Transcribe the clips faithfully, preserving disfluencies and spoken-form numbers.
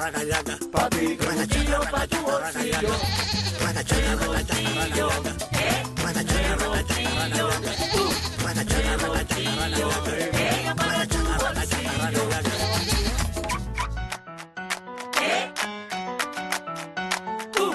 Papi, trujillo pa' tu bolsillo. Trujillo, eh, trujillo, tú, trujillo, ella para tu bolsillo. Eh, tú.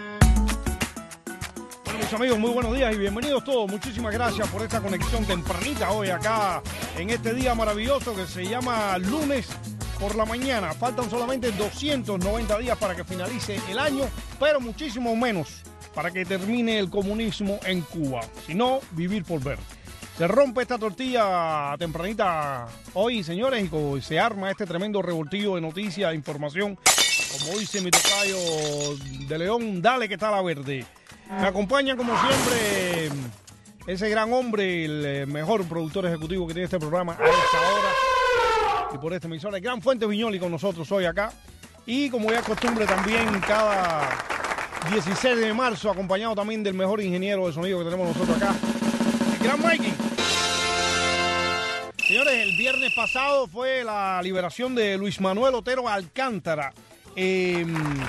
Bueno, mis amigos, muy buenos días y bienvenidos todos. Muchísimas gracias por esta conexión tempranita hoy acá en este día maravilloso que se llama lunes por la mañana. Faltan solamente doscientos noventa días para que finalice el año, pero muchísimo menos para que termine el comunismo en Cuba. Si no, vivir por ver. Se rompe esta tortilla tempranita hoy, señores, y se arma este tremendo revoltillo de noticias, de información. Como dice mi tocayo de León, dale que está la verde. Me acompaña, como siempre, ese gran hombre, el mejor productor ejecutivo que tiene este programa a esta hora. Y por esta emisora, el gran Fuentes Viñoli con nosotros hoy acá. Y como ya es costumbre también cada dieciséis de marzo, acompañado también del mejor ingeniero de sonido que tenemos nosotros acá, el gran Mikey. Señores, el viernes pasado fue la liberación de Luis Manuel Otero Alcántara. Eh,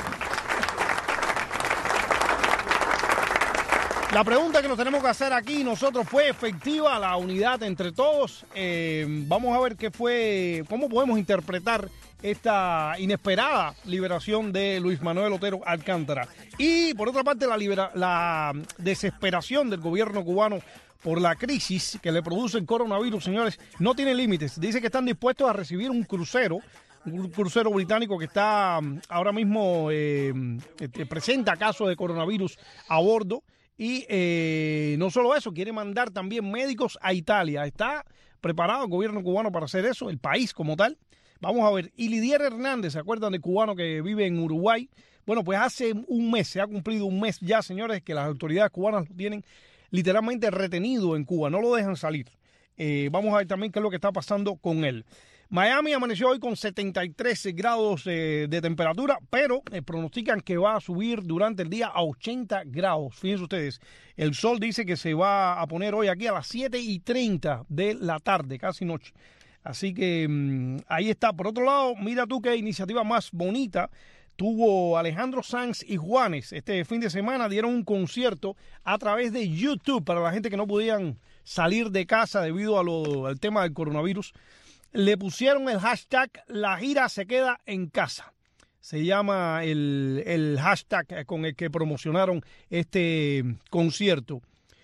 La pregunta que nos tenemos que hacer aquí nosotros, ¿fue efectiva la unidad entre todos? Eh, vamos a ver qué fue, cómo podemos interpretar esta inesperada liberación de Luis Manuel Otero Alcántara. Y por otra parte, la, libera, la desesperación del gobierno cubano por la crisis que le produce el coronavirus, señores, no tiene límites. Dice que están dispuestos a recibir un crucero, un crucero británico que está ahora mismo, eh, presenta casos de coronavirus a bordo. Y eh, no solo eso, quiere mandar también médicos a Italia. ¿Está preparado el gobierno cubano para hacer eso? El país como tal. Vamos a ver. Y Lidier Hernández, ¿se acuerdan del cubano que vive en Uruguay? Bueno, pues hace un mes, se ha cumplido un mes ya, señores, que las autoridades cubanas lo tienen literalmente retenido en Cuba. No lo dejan salir. Eh, vamos a ver también qué es lo que está pasando con él. Miami amaneció hoy con setenta y tres grados eh, de temperatura, pero eh, pronostican que va a subir durante el día a ochenta grados. Fíjense ustedes, el sol dice que se va a poner hoy aquí a las siete y treinta de la tarde, casi noche. Así que mmm, ahí está. Por otro lado, mira tú qué iniciativa más bonita tuvo Alejandro Sanz y Juanes. Este fin de semana dieron un concierto a través de YouTube para la gente que no podían salir de casa debido a lo, al tema del coronavirus. Le pusieron el hashtag La gira se queda en casa. Se llama el, el hashtag con el que promocionaron este concierto.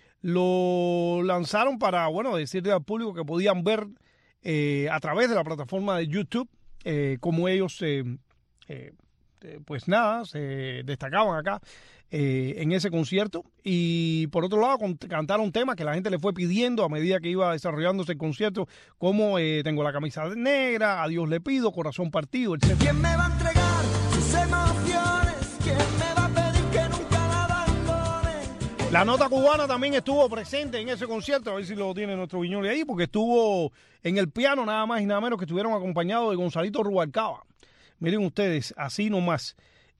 Lo lanzaron para, bueno, decirle al público que podían ver eh, a través de la plataforma de YouTube eh, cómo ellos, eh, eh, pues nada, se destacaban acá eh, en ese concierto. Y por otro lado, cantaron temas que la gente le fue pidiendo a medida que iba desarrollándose el concierto, como eh, Tengo la camisa negra, A Dios le pido, Corazón partido, etcétera. ¿Quién me va a entregar sus emociones? ¿Quién me va a pedir que nunca la abandone? La nota cubana también estuvo presente en ese concierto, a ver si lo tiene nuestro Viñoli ahí, porque estuvo en el piano nada más y nada menos que estuvieron acompañados de Gonzalito Rubalcaba. Miren ustedes, así nomás.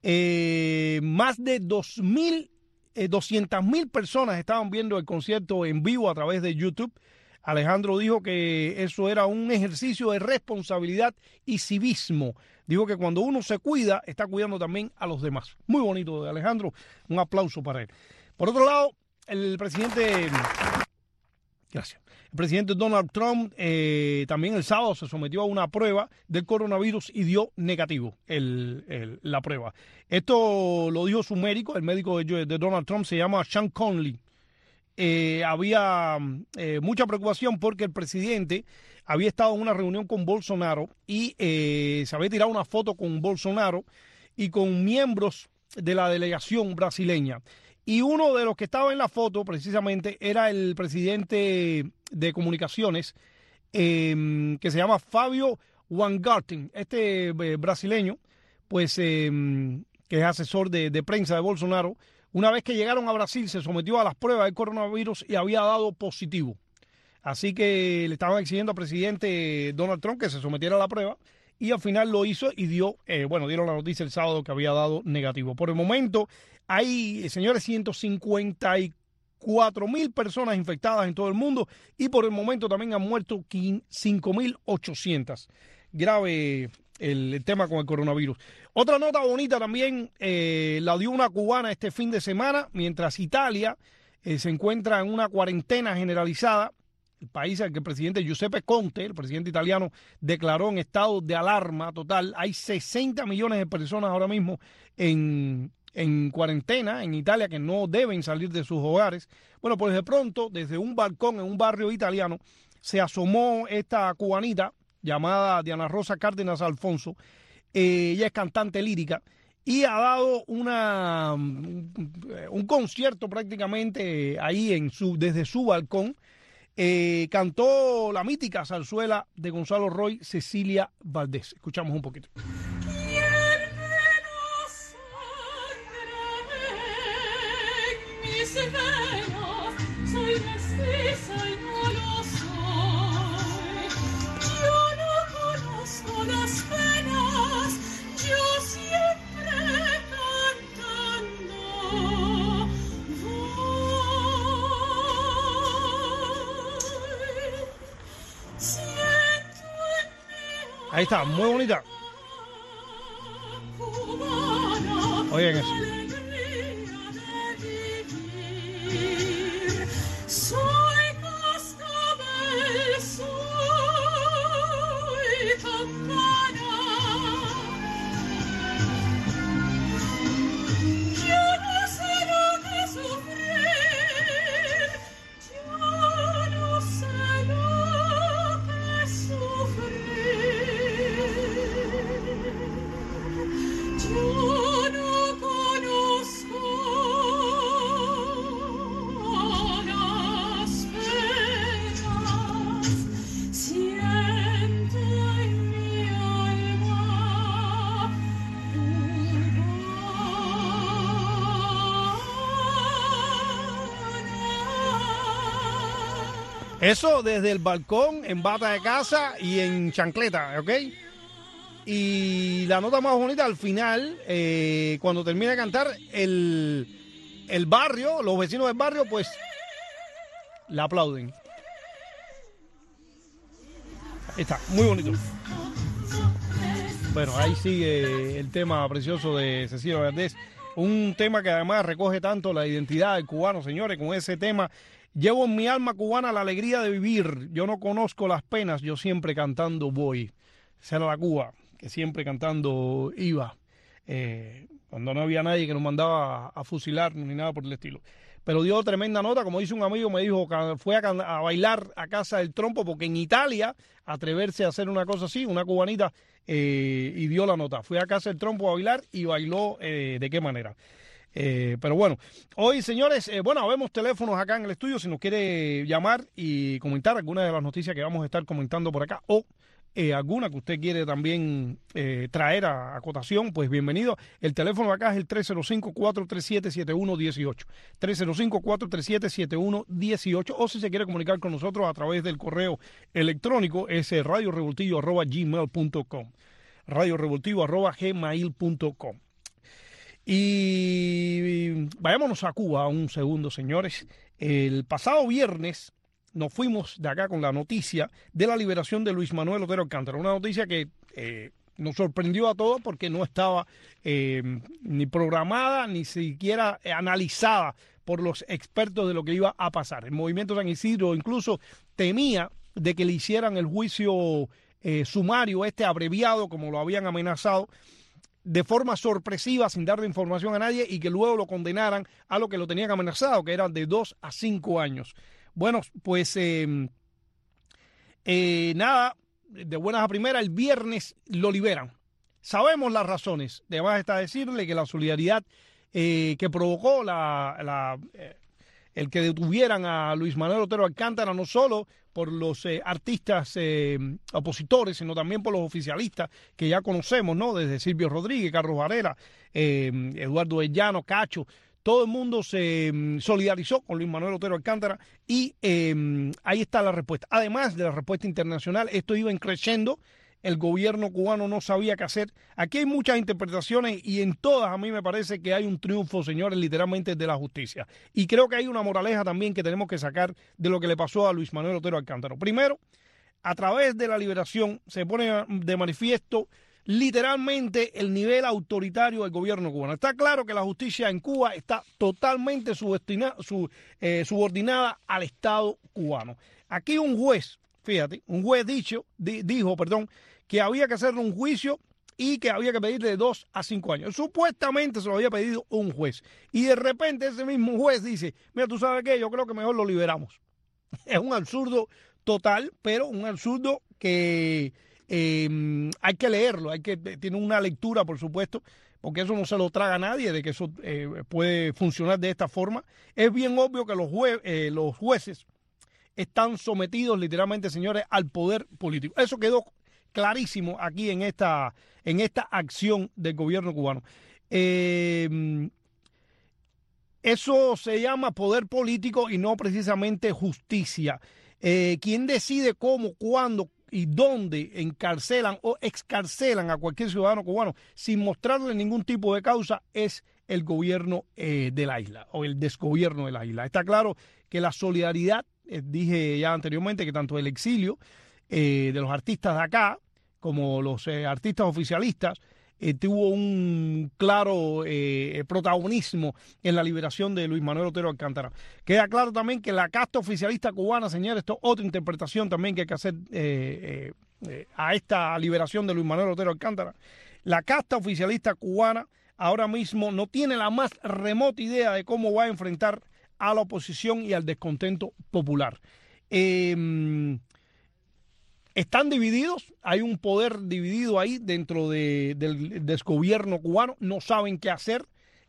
Eh, más de dos mil, eh, doscientas mil personas estaban viendo el concierto en vivo a través de YouTube. Alejandro dijo que eso era un ejercicio de responsabilidad y civismo. Dijo que cuando uno se cuida, está cuidando también a los demás. Muy bonito de Alejandro, un aplauso para él. Por otro lado, el presidente... Gracias. El presidente Donald Trump eh, también el sábado se sometió a una prueba del coronavirus y dio negativo el, el, la prueba. Esto lo dijo su médico, el médico de, de Donald Trump se llama Sean Conley. Eh, había eh, mucha preocupación porque el presidente había estado en una reunión con Bolsonaro y eh, se había tirado una foto con Bolsonaro y con miembros de la delegación brasileña. Y uno de los que estaba en la foto precisamente era el presidente de comunicaciones eh, que se llama Fabio Weingarten, este eh, brasileño, pues eh, que es asesor de, de prensa de Bolsonaro. Una vez que llegaron a Brasil se sometió a las pruebas del coronavirus y había dado positivo. Así que le estaban exigiendo al presidente Donald Trump que se sometiera a la prueba y al final lo hizo y dio, eh, bueno, dieron la noticia el sábado que había dado negativo. Por el momento hay, señores, ciento cincuenta y cuatro mil personas infectadas en todo el mundo y por el momento también han muerto cinco mil ochocientas. Grave el, el tema con el coronavirus. Otra nota bonita también eh, la dio una cubana este fin de semana, mientras Italia eh, se encuentra en una cuarentena generalizada. El país al que el presidente Giuseppe Conte, el presidente italiano, declaró en estado de alarma total. Hay sesenta millones de personas ahora mismo en, en cuarentena en Italia que no deben salir de sus hogares. Bueno, pues de pronto, desde un balcón en un barrio italiano, se asomó esta cubanita llamada Diana Rosa Cárdenas Alfonso. Eh, ella es cantante lírica y ha dado una un concierto prácticamente ahí en su desde su balcón. Eh, cantó la mítica zarzuela de Gonzalo Roy, Cecilia Valdés. Escuchamos un poquito. Soy mestiza y no lo soy. Yo no conozco las penas, yo siempre cantando voy. Siento en mi Ahí está, muy bonita. cubana, Oigan eso. soy cascabel, soy campana. Yo no sé lo que sufrir, yo no sé lo que sufrir. Yo no conozco las penas, siento en mi alma cubana. Eso desde el balcón, en bata de casa y en chancleta, ¿ok? Y la nota más bonita al final, eh, cuando termina de cantar, el, el barrio, los vecinos del barrio, pues, la aplauden. Ahí está, muy bonito. Bueno, ahí sigue el tema precioso de Cecilia Valdés. Un tema que además recoge tanto la identidad del cubano, señores, con ese tema. Llevo en mi alma cubana la alegría de vivir. Yo no conozco las penas, yo siempre cantando voy. Esa era la Cuba, que siempre cantando iba. Eh, cuando no había nadie que nos mandaba a, a fusilar ni nada por el estilo. Pero dio tremenda nota, como dice un amigo, me dijo que fue a, a bailar a casa del trompo, porque en Italia, atreverse a hacer una cosa así, una cubanita, eh, y dio la nota. Fue a casa del trompo a bailar y bailó eh, de qué manera. Eh, pero bueno, hoy, señores, eh, bueno, vemos teléfonos acá en el estudio, si nos quiere llamar y comentar alguna de las noticias que vamos a estar comentando por acá, o Eh, alguna que usted quiere también eh, traer a, a cotación, pues bienvenido. El teléfono acá es el tres cero cinco, cuatro tres siete, siete uno uno ocho. tres cero cinco, cuatro tres siete, siete uno uno ocho. O si se quiere comunicar con nosotros a través del correo electrónico, es radio revoltillo arroba gmail punto com. radio revoltillo arroba gmail punto com. Y vayámonos a Cuba un segundo, señores. El pasado viernes nos fuimos de acá con la noticia de la liberación de Luis Manuel Otero Alcántara. Una noticia que eh, nos sorprendió a todos porque no estaba eh, ni programada ni siquiera analizada por los expertos de lo que iba a pasar. El Movimiento San Isidro incluso temía de que le hicieran el juicio eh, sumario, este abreviado, como lo habían amenazado, de forma sorpresiva, sin darle información a nadie, y que luego lo condenaran a lo que lo tenían amenazado, que eran de dos a cinco años. Bueno, pues eh, eh, nada, de buenas a primeras, el viernes lo liberan. Sabemos las razones. Además está decirle que la solidaridad eh, que provocó la, la, eh, el que detuvieran a Luis Manuel Otero Alcántara, no solo por los eh, artistas eh, opositores, sino también por los oficialistas que ya conocemos, ¿no? Desde Silvio Rodríguez, Carlos Varela, eh, Eduardo de Llano, Cacho. Todo el mundo se um, solidarizó con Luis Manuel Otero Alcántara y eh, ahí está la respuesta. Además de la respuesta internacional, esto iba creciendo, el gobierno cubano no sabía qué hacer. Aquí hay muchas interpretaciones y en todas a mí me parece que hay un triunfo, señores, literalmente de la justicia. Y creo que hay una moraleja también que tenemos que sacar de lo que le pasó a Luis Manuel Otero Alcántara. Primero, a través de la liberación se pone de manifiesto literalmente el nivel autoritario del gobierno cubano. Está claro que la justicia en Cuba está totalmente subestina, su, eh, subordinada al Estado cubano. Aquí un juez, fíjate, un juez dicho, di, dijo, perdón, que había que hacerle un juicio y que había que pedirle de dos a cinco años. Supuestamente se lo había pedido un juez. Y de repente ese mismo juez dice, mira, tú sabes qué, yo creo que mejor lo liberamos. Es un absurdo total, pero un absurdo que eh, hay que leerlo, hay que tiene una lectura, por supuesto, porque eso no se lo traga a nadie, de que eso eh, puede funcionar de esta forma. Es bien obvio que los, jue eh, los jueces están sometidos literalmente, señores, al poder político. Eso quedó clarísimo aquí en esta, en esta acción del gobierno cubano. Eh, eso se llama poder político y no precisamente justicia. Eh, quien decide cómo, cuándo y dónde encarcelan o excarcelan a cualquier ciudadano cubano sin mostrarle ningún tipo de causa es el gobierno eh, de la isla o el desgobierno de la isla. Está claro que la solidaridad, eh, dije ya anteriormente, que tanto el exilio eh, de los artistas de acá como los eh, artistas oficialistas eh, tuvo un claro eh, protagonismo en la liberación de Luis Manuel Otero Alcántara. Queda claro también que la casta oficialista cubana, señores, esto es otra interpretación también que hay que hacer eh, eh, eh, a esta liberación de Luis Manuel Otero Alcántara. La casta oficialista cubana ahora mismo no tiene la más remota idea de cómo va a enfrentar a la oposición y al descontento popular. Eh, Están divididos, hay un poder dividido ahí dentro de, del desgobierno cubano, no saben qué hacer,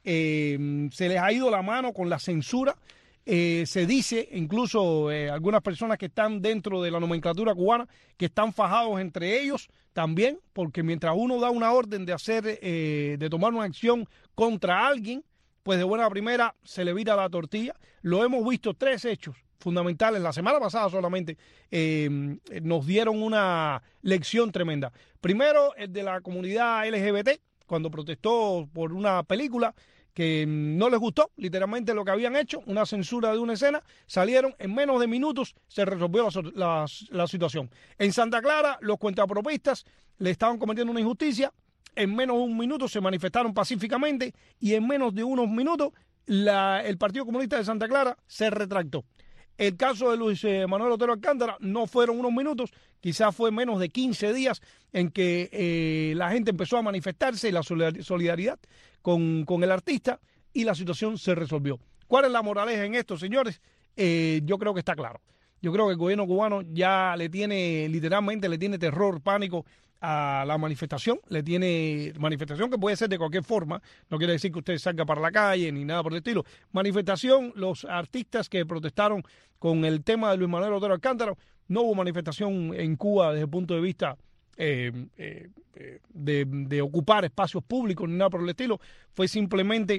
eh, se les ha ido la mano con la censura, eh, se dice, incluso eh, algunas personas que están dentro de la nomenclatura cubana, que están fajados entre ellos también, porque mientras uno da una orden de hacer, eh, de tomar una acción contra alguien, pues de buena primera se le vira la tortilla. Lo hemos visto, tres hechos fundamentales. La semana pasada solamente eh, nos dieron una lección tremenda. Primero, el de la comunidad L G B T, cuando protestó por una película que no les gustó, literalmente lo que habían hecho, una censura de una escena, salieron en menos de minutos, se resolvió la, la, la situación. En Santa Clara, los cuentapropistas le estaban cometiendo una injusticia, en menos de un minuto se manifestaron pacíficamente y en menos de unos minutos la, el Partido Comunista de Santa Clara se retractó. El caso de Luis eh, Manuel Otero Alcántara no fueron unos minutos, quizás fue menos de quince días en que eh, la gente empezó a manifestarse y la solidaridad con, con el artista y la situación se resolvió. ¿Cuál es la moraleja en esto, señores? Eh, yo creo que está claro. Yo creo que el gobierno cubano ya le tiene, literalmente le tiene terror, pánico a la manifestación, le tiene manifestación que puede ser de cualquier forma, no quiere decir que usted salga para la calle ni nada por el estilo. Manifestación, los artistas que protestaron con el tema de Luis Manuel Otero Alcántara, no hubo manifestación en Cuba desde el punto de vista eh, eh, de, de ocupar espacios públicos ni nada por el estilo, fue simplemente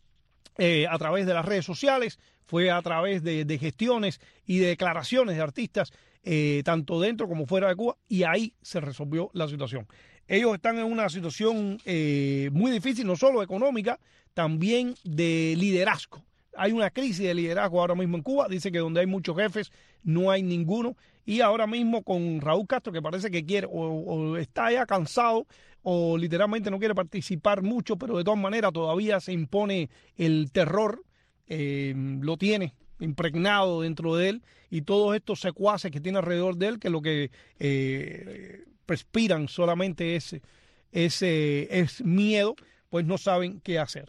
eh, a través de las redes sociales, fue a través de, de gestiones y de declaraciones de artistas Eh, tanto dentro como fuera de Cuba, y ahí se resolvió la situación. Ellos están en una situación eh, muy difícil, no solo económica, también de liderazgo. Hay una crisis de liderazgo ahora mismo en Cuba, dice que donde hay muchos jefes no hay ninguno, y ahora mismo con Raúl Castro, que parece que quiere o, o está ya cansado o literalmente no quiere participar mucho, pero de todas maneras todavía se impone el terror, eh, lo tiene impregnado dentro de él, y todos estos secuaces que tiene alrededor de él, que lo que eh, respiran solamente es, es, eh, es miedo, pues no saben qué hacer.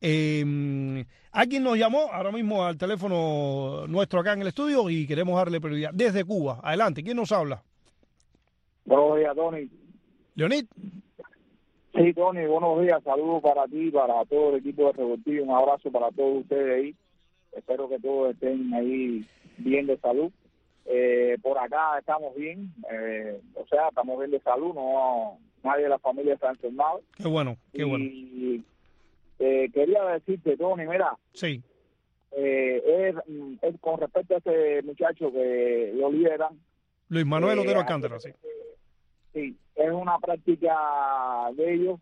Eh, alguien nos llamó ahora mismo al teléfono nuestro acá en el estudio y queremos darle prioridad desde Cuba. Adelante, ¿quién nos habla? Buenos días, Tony. Leonid. Sí, Tony, buenos días. Saludos para ti, para todo el equipo de Revoltillo. Un abrazo para todos ustedes ahí. Espero que todos estén ahí bien de salud. Eh, por acá estamos bien, eh, o sea, estamos bien de salud, no nadie de la familia está enfermado. Qué bueno, qué bueno. Y eh, quería decirte, Tony, mira, sí. eh, es, es con respecto a ese muchacho que lo liberan. Luis Manuel eh, Otero Alcántara, sí. Sí, es una práctica de ellos,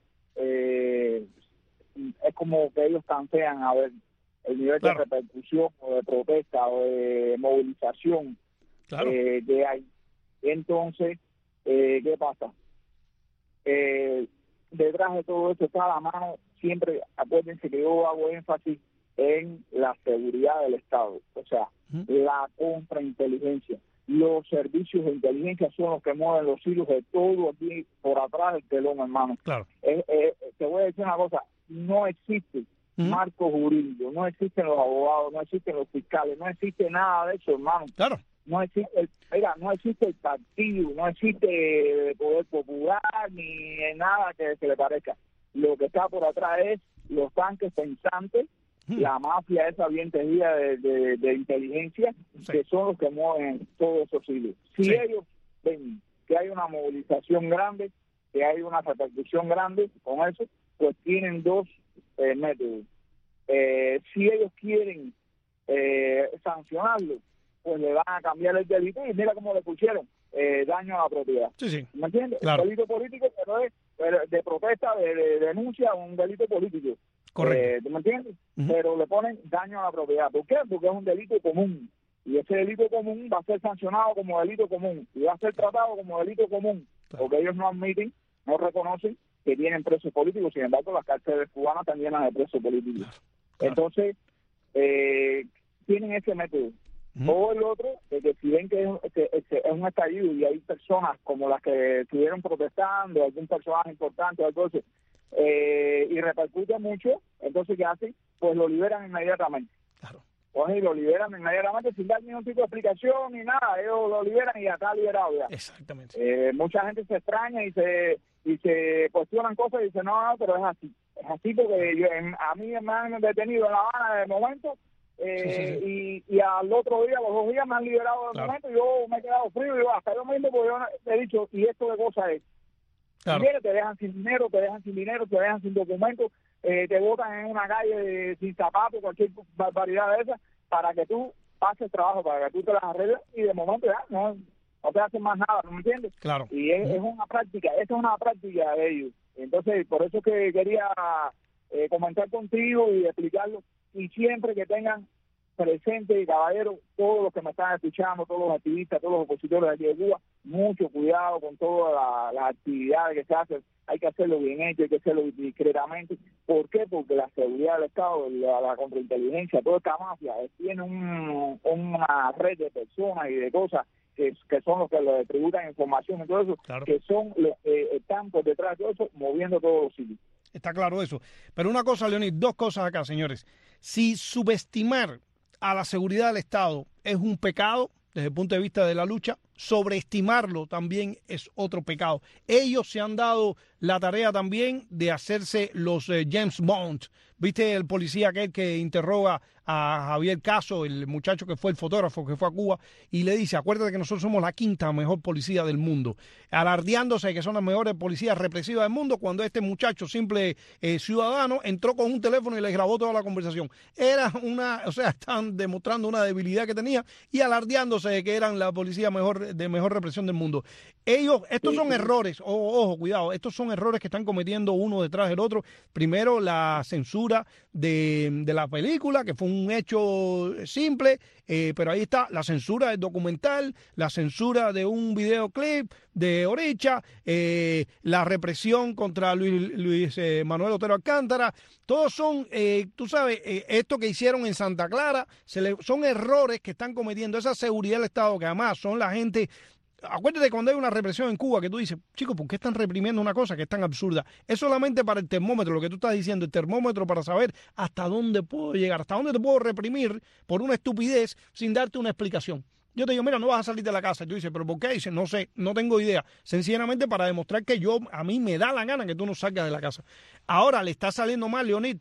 eh, es como que ellos cansean a ver el nivel claro. de repercusión o de protesta o de movilización claro. eh, que hay. Entonces, eh, ¿qué pasa? eh, detrás de todo eso está la mano, siempre acuérdense que yo hago énfasis en la seguridad del Estado, o sea, uh-huh. la contrainteligencia. Los servicios de inteligencia son los que mueven los hilos de todo aquí por atrás del telón, hermano. Claro. Eh, eh, te voy a decir una cosa, no existe uh-huh. marco jurídico, no existen los abogados, no existen los fiscales, no existe nada de eso, hermano. Claro. No existe, el, mira, no existe el partido, no existe el poder popular, ni nada que se le parezca. Lo que está por atrás es los tanques pensantes, hmm. la mafia esa bien tejida de, de, de inteligencia, sí. que son los que mueven todos esos hilos. Si sí. ellos ven que hay una movilización grande, que hay una repercusión grande con eso, pues tienen dos eh, métodos. Eh, si ellos quieren eh, sancionarlo, pues le van a cambiar el delito y mira cómo le pusieron eh, daño a la propiedad. Sí, sí. ¿Me entiendes? Claro. Un delito político, pero es pero de protesta, de, de denuncia, un delito político. Correcto. Eh, ¿Me entiendes? Uh-huh. Pero le ponen daño a la propiedad. ¿Por qué? Porque es un delito común. Y ese delito común va a ser sancionado como delito común. Y va a ser tratado como delito común. Claro. Porque ellos no admiten, no reconocen que tienen presos políticos. Sin embargo, las cárceles cubanas están llenas de presos políticos. Claro. Claro. Entonces, eh, tienen ese método. Uh-huh. O el otro, de que si ven que es, que, que es un estallido y hay personas como las que estuvieron protestando, algún personaje importante, algo así, eh, y repercute mucho, entonces ¿qué hacen? Pues lo liberan inmediatamente. Claro. Pues lo liberan inmediatamente sin dar ningún tipo de explicación ni nada, ellos lo liberan y ya está liberado ya. Exactamente. Eh, mucha gente se extraña y se y se cuestionan cosas y dicen, no, no, pero es así. Es así porque yo, en, a mí me han detenido en La Habana de momento. Eh, sí, sí, sí. Y, y al otro día, los dos días me han liberado del claro. momento y yo me he quedado frío y yo, hasta yo mismo porque yo he dicho, ¿y esto de cosa es? Claro. Y viene, te dejan sin dinero, te dejan sin dinero, te dejan sin documentos, eh, te botan en una calle sin zapatos, cualquier barbaridad de esas, para que tú pases trabajo, para que tú te las arregles y de momento ya no, no te hacen más nada, ¿no me entiendes? Claro. Y es, es una práctica, esa es una práctica de ellos. Entonces, por eso es que quería eh, comentar contigo y explicarlo. Y siempre que tengan presente, y caballero, todos los que me están escuchando, todos los activistas, todos los opositores de aquí de Cuba, mucho cuidado con todas las la actividades que se hacen. Hay que hacerlo bien hecho, hay que hacerlo discretamente. ¿Por qué? Porque la seguridad del Estado, la, la contrainteligencia, toda esta mafia, eh, tiene un, una red de personas y de cosas que, que son los que le tributan información y todo eso, claro. que son los que eh, están por detrás de todo eso, moviendo todos los sitios. Está claro eso. Pero una cosa, Leonid, dos cosas acá, señores. Si subestimar a la seguridad del Estado es un pecado desde el punto de vista de la lucha, sobreestimarlo también es otro pecado. Ellos se han dado la tarea también de hacerse los eh, James Bond. ¿Viste el policía aquel que interroga a Javier Caso, el muchacho que fue el fotógrafo que fue a Cuba, y le dice, acuérdate que nosotros somos la quinta mejor policía del mundo, alardeándose de que son las mejores policías represivas del mundo, cuando este muchacho, simple eh, ciudadano, entró con un teléfono y les grabó toda la conversación? Era una, o sea, están demostrando una debilidad que tenía y alardeándose de que eran la policía mejor de mejor represión del mundo. Ellos, estos son errores, ojo, ojo, cuidado, estos son errores que están cometiendo uno detrás del otro. Primero, la censura de, de la película, que fue un hecho simple, eh, pero ahí está la censura del documental, la censura de un videoclip de Oricha, eh, la represión contra Luis, Luis eh, Manuel Otero Alcántara. Todos son, eh, tú sabes, eh, esto que hicieron en Santa Clara, se le, son errores que están cometiendo. Esa seguridad del Estado, que además son la gente... Acuérdate cuando hay una represión en Cuba que tú dices, chicos, ¿por qué están reprimiendo una cosa que es tan absurda? Es solamente para el termómetro, lo que tú estás diciendo, el termómetro para saber hasta dónde puedo llegar, hasta dónde te puedo reprimir por una estupidez sin darte una explicación. Yo te digo, mira, no vas a salir de la casa. Y tú dices, ¿pero por qué? Dices, no sé, no tengo idea. Sencillamente para demostrar que yo, a mí me da la gana que tú no salgas de la casa. Ahora le está saliendo mal, Leonid,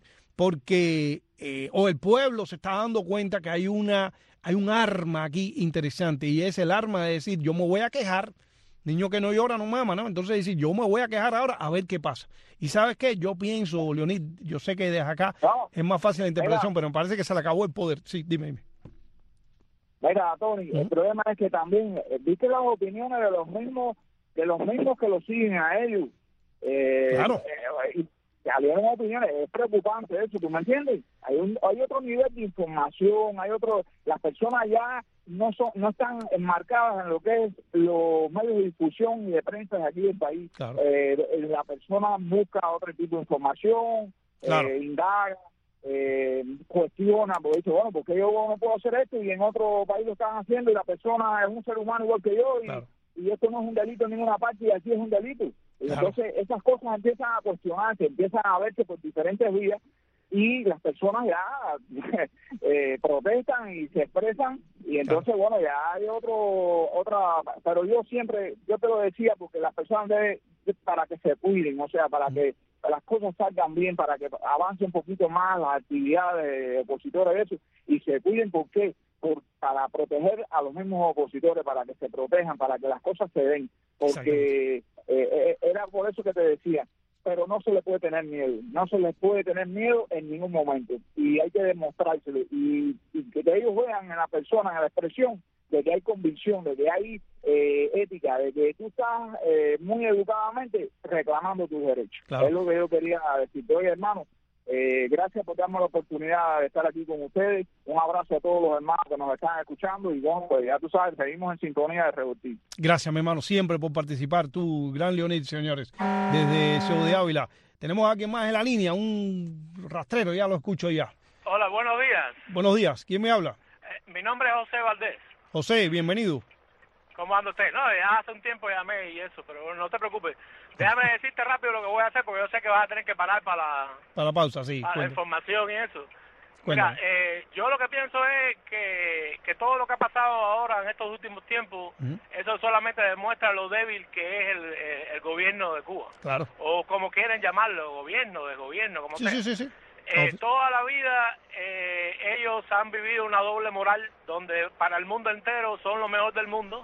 porque eh, o el pueblo se está dando cuenta que hay una... Hay un arma aquí interesante y es el arma de decir, yo me voy a quejar, niño que no llora no mama, ¿no? Entonces decir, yo me voy a quejar ahora a ver qué pasa. Y ¿sabes qué? Yo pienso, Leonid, yo sé que desde acá no, es más fácil la interpretación, mira, pero me parece que se le acabó el poder. Sí, dime, dime. Mira, Tony, ¿Mm? El problema es que también, viste las opiniones de los mismos, de los mismos que lo siguen a ellos. Eh, claro. Eh, salieron opiniones, es preocupante eso, ¿tú me entiendes? Hay un, hay otro nivel de información, hay otro, las personas ya no son, no están enmarcadas en lo que es los medios de difusión y de prensa de aquí del país. Claro. Eh, la persona busca otro tipo de información, Claro. eh, indaga, eh, cuestiona, porque dice, bueno, porque yo no puedo hacer esto y en otro país lo están haciendo y la persona es un ser humano igual que yo y, Claro. y esto no es un delito en ninguna parte y aquí es un delito. Y Claro. entonces esas cosas empiezan a cuestionarse, empiezan a verse por diferentes vías y las personas ya eh, protestan y se expresan y entonces claro. bueno, ya hay otro, otra, pero yo siempre, yo te lo decía porque las personas deben, para que se cuiden, o sea, para que las cosas salgan bien, para que avance un poquito más las actividades de opositores de eso y se cuiden, ¿por qué? Por, para proteger a los mismos opositores, para que se protejan, para que las cosas se den, porque eh, eh, era por eso que te decía, pero no se le puede tener miedo, no se les puede tener miedo en ningún momento y hay que demostrárselo y, y que ellos vean en la persona, en la expresión, de que hay convicción, de que hay eh, ética, de que tú estás eh, muy educadamente reclamando tus derechos. Claro. Es lo que yo quería decirte. Oye, hermano, eh, gracias por darme la oportunidad de estar aquí con ustedes. Un abrazo a todos los hermanos que nos están escuchando y bueno, pues ya tú sabes, seguimos en sintonía de Revoltivo. Gracias, mi hermano, siempre por participar. Tú, gran Leonid, señores, desde Ciudad de Ávila. Tenemos a alguien más en la línea, un rastrero, ya lo escucho ya. Hola, buenos días. Buenos días, ¿quién me habla? Eh, mi nombre es José Valdés. José, bienvenido. ¿Cómo anda usted? No, ya hace un tiempo llamé y eso, pero no te preocupes. Déjame decirte rápido lo que voy a hacer, porque yo sé que vas a tener que parar para la, para la pausa, sí. Para la información y eso. Cuéntame. Mira, eh, yo lo que pienso es que, que todo lo que ha pasado ahora en estos últimos tiempos, uh-huh. eso solamente demuestra lo débil que es el, el, el gobierno de Cuba. Claro. O como quieren llamarlo, gobierno, de gobierno, como sí, sea. Sí, sí, sí. Eh, toda la vida eh, ellos han vivido una doble moral donde para el mundo entero son lo mejor del mundo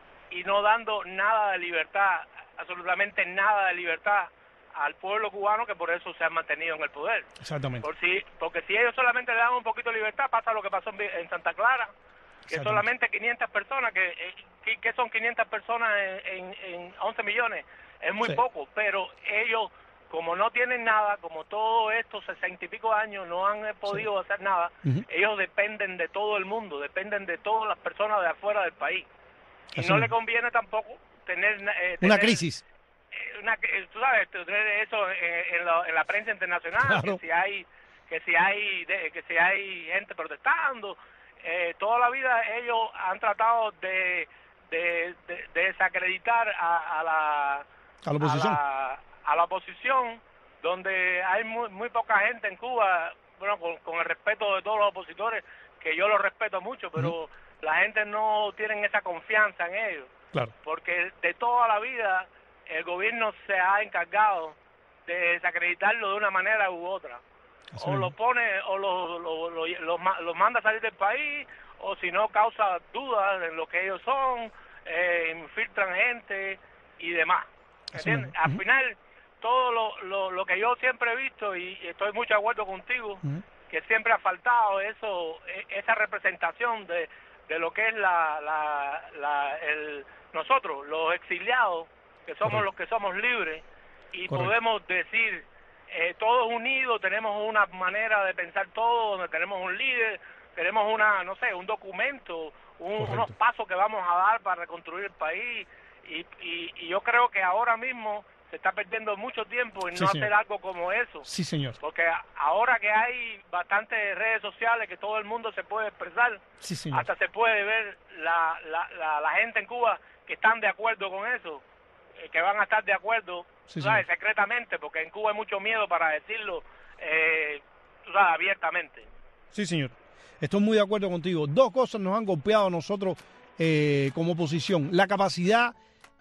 y no dando nada de libertad, absolutamente nada de libertad al pueblo cubano, que por eso se han mantenido en el poder. Exactamente. Por si, porque si ellos solamente le dan un poquito de libertad, pasa lo que pasó en, en Santa Clara, que solamente quinientas personas, que, que, que son quinientas personas en, en, en once millones, es muy sí. poco, pero ellos, como no tienen nada, como todos estos sesenta y pico años no han podido sí. hacer nada, uh-huh. ellos dependen de todo el mundo, dependen de todas las personas de afuera del país. Y Así no le conviene tampoco tener... Eh, tener una crisis. Eh, una, tú sabes, tener eso en, en, la, en la prensa internacional, claro. que si hay que si hay de, que si hay gente protestando, eh, toda la vida ellos han tratado de, de, de, de desacreditar a, a la... A la oposición. A la, a la oposición, donde hay muy, muy poca gente en Cuba, bueno, con, con el respeto de todos los opositores, que yo los respeto mucho, pero uh-huh. la gente no tiene esa confianza en ellos. Claro. Porque de toda la vida el gobierno se ha encargado de desacreditarlo de una manera u otra. Así o mismo. Lo pone, o lo, lo, lo, lo, lo manda a salir del país, o si no causa dudas en lo que ellos son, eh, infiltran gente y demás. ¿Entiendes? Al uh-huh. final, todo lo, lo, lo que yo siempre he visto, y estoy mucho de acuerdo contigo, uh-huh. que siempre ha faltado eso, esa representación de, de lo que es la, la, la el, nosotros, los exiliados, que somos Correcto. Los que somos libres, y Correcto. Podemos decir, eh, todos unidos, tenemos una manera de pensar todos, donde tenemos un líder, tenemos una, no sé, un documento, un, unos pasos que vamos a dar para reconstruir el país, y, y, y yo creo que ahora mismo se está perdiendo mucho tiempo en sí, no señor. Hacer algo como eso. Sí, señor. Porque ahora que hay bastantes redes sociales que todo el mundo se puede expresar, sí, señor. Hasta se puede ver la, la, la, la gente en Cuba que están de acuerdo con eso, eh, que van a estar de acuerdo, sí, ¿sabes? Secretamente, porque en Cuba hay mucho miedo para decirlo, eh, ¿sabes? Abiertamente. Sí, señor. Estoy muy de acuerdo contigo. Dos cosas nos han golpeado a nosotros eh, como oposición. La capacidad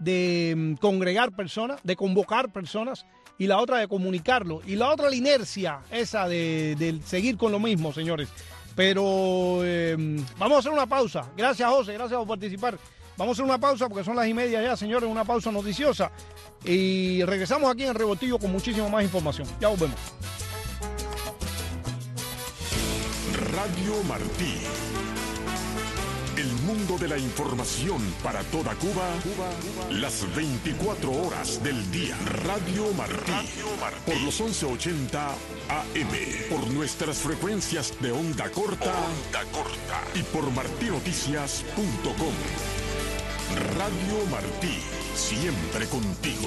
de congregar personas, de convocar personas, y la otra de comunicarlo, y la otra la inercia esa de, de seguir con lo mismo, señores. Pero eh, vamos a hacer una pausa. Gracias, José, gracias por participar. Vamos a hacer una pausa porque son las y media ya, señores, una pausa noticiosa, y regresamos aquí en Revoltillo con muchísima más información. Ya volvemos. Radio Martí, El mundo de la información para toda Cuba, las veinticuatro horas del día. Radio Martí, por los once ochenta A M, por nuestras frecuencias de onda corta, onda corta y por martinoticias punto com. Radio Martí, siempre contigo.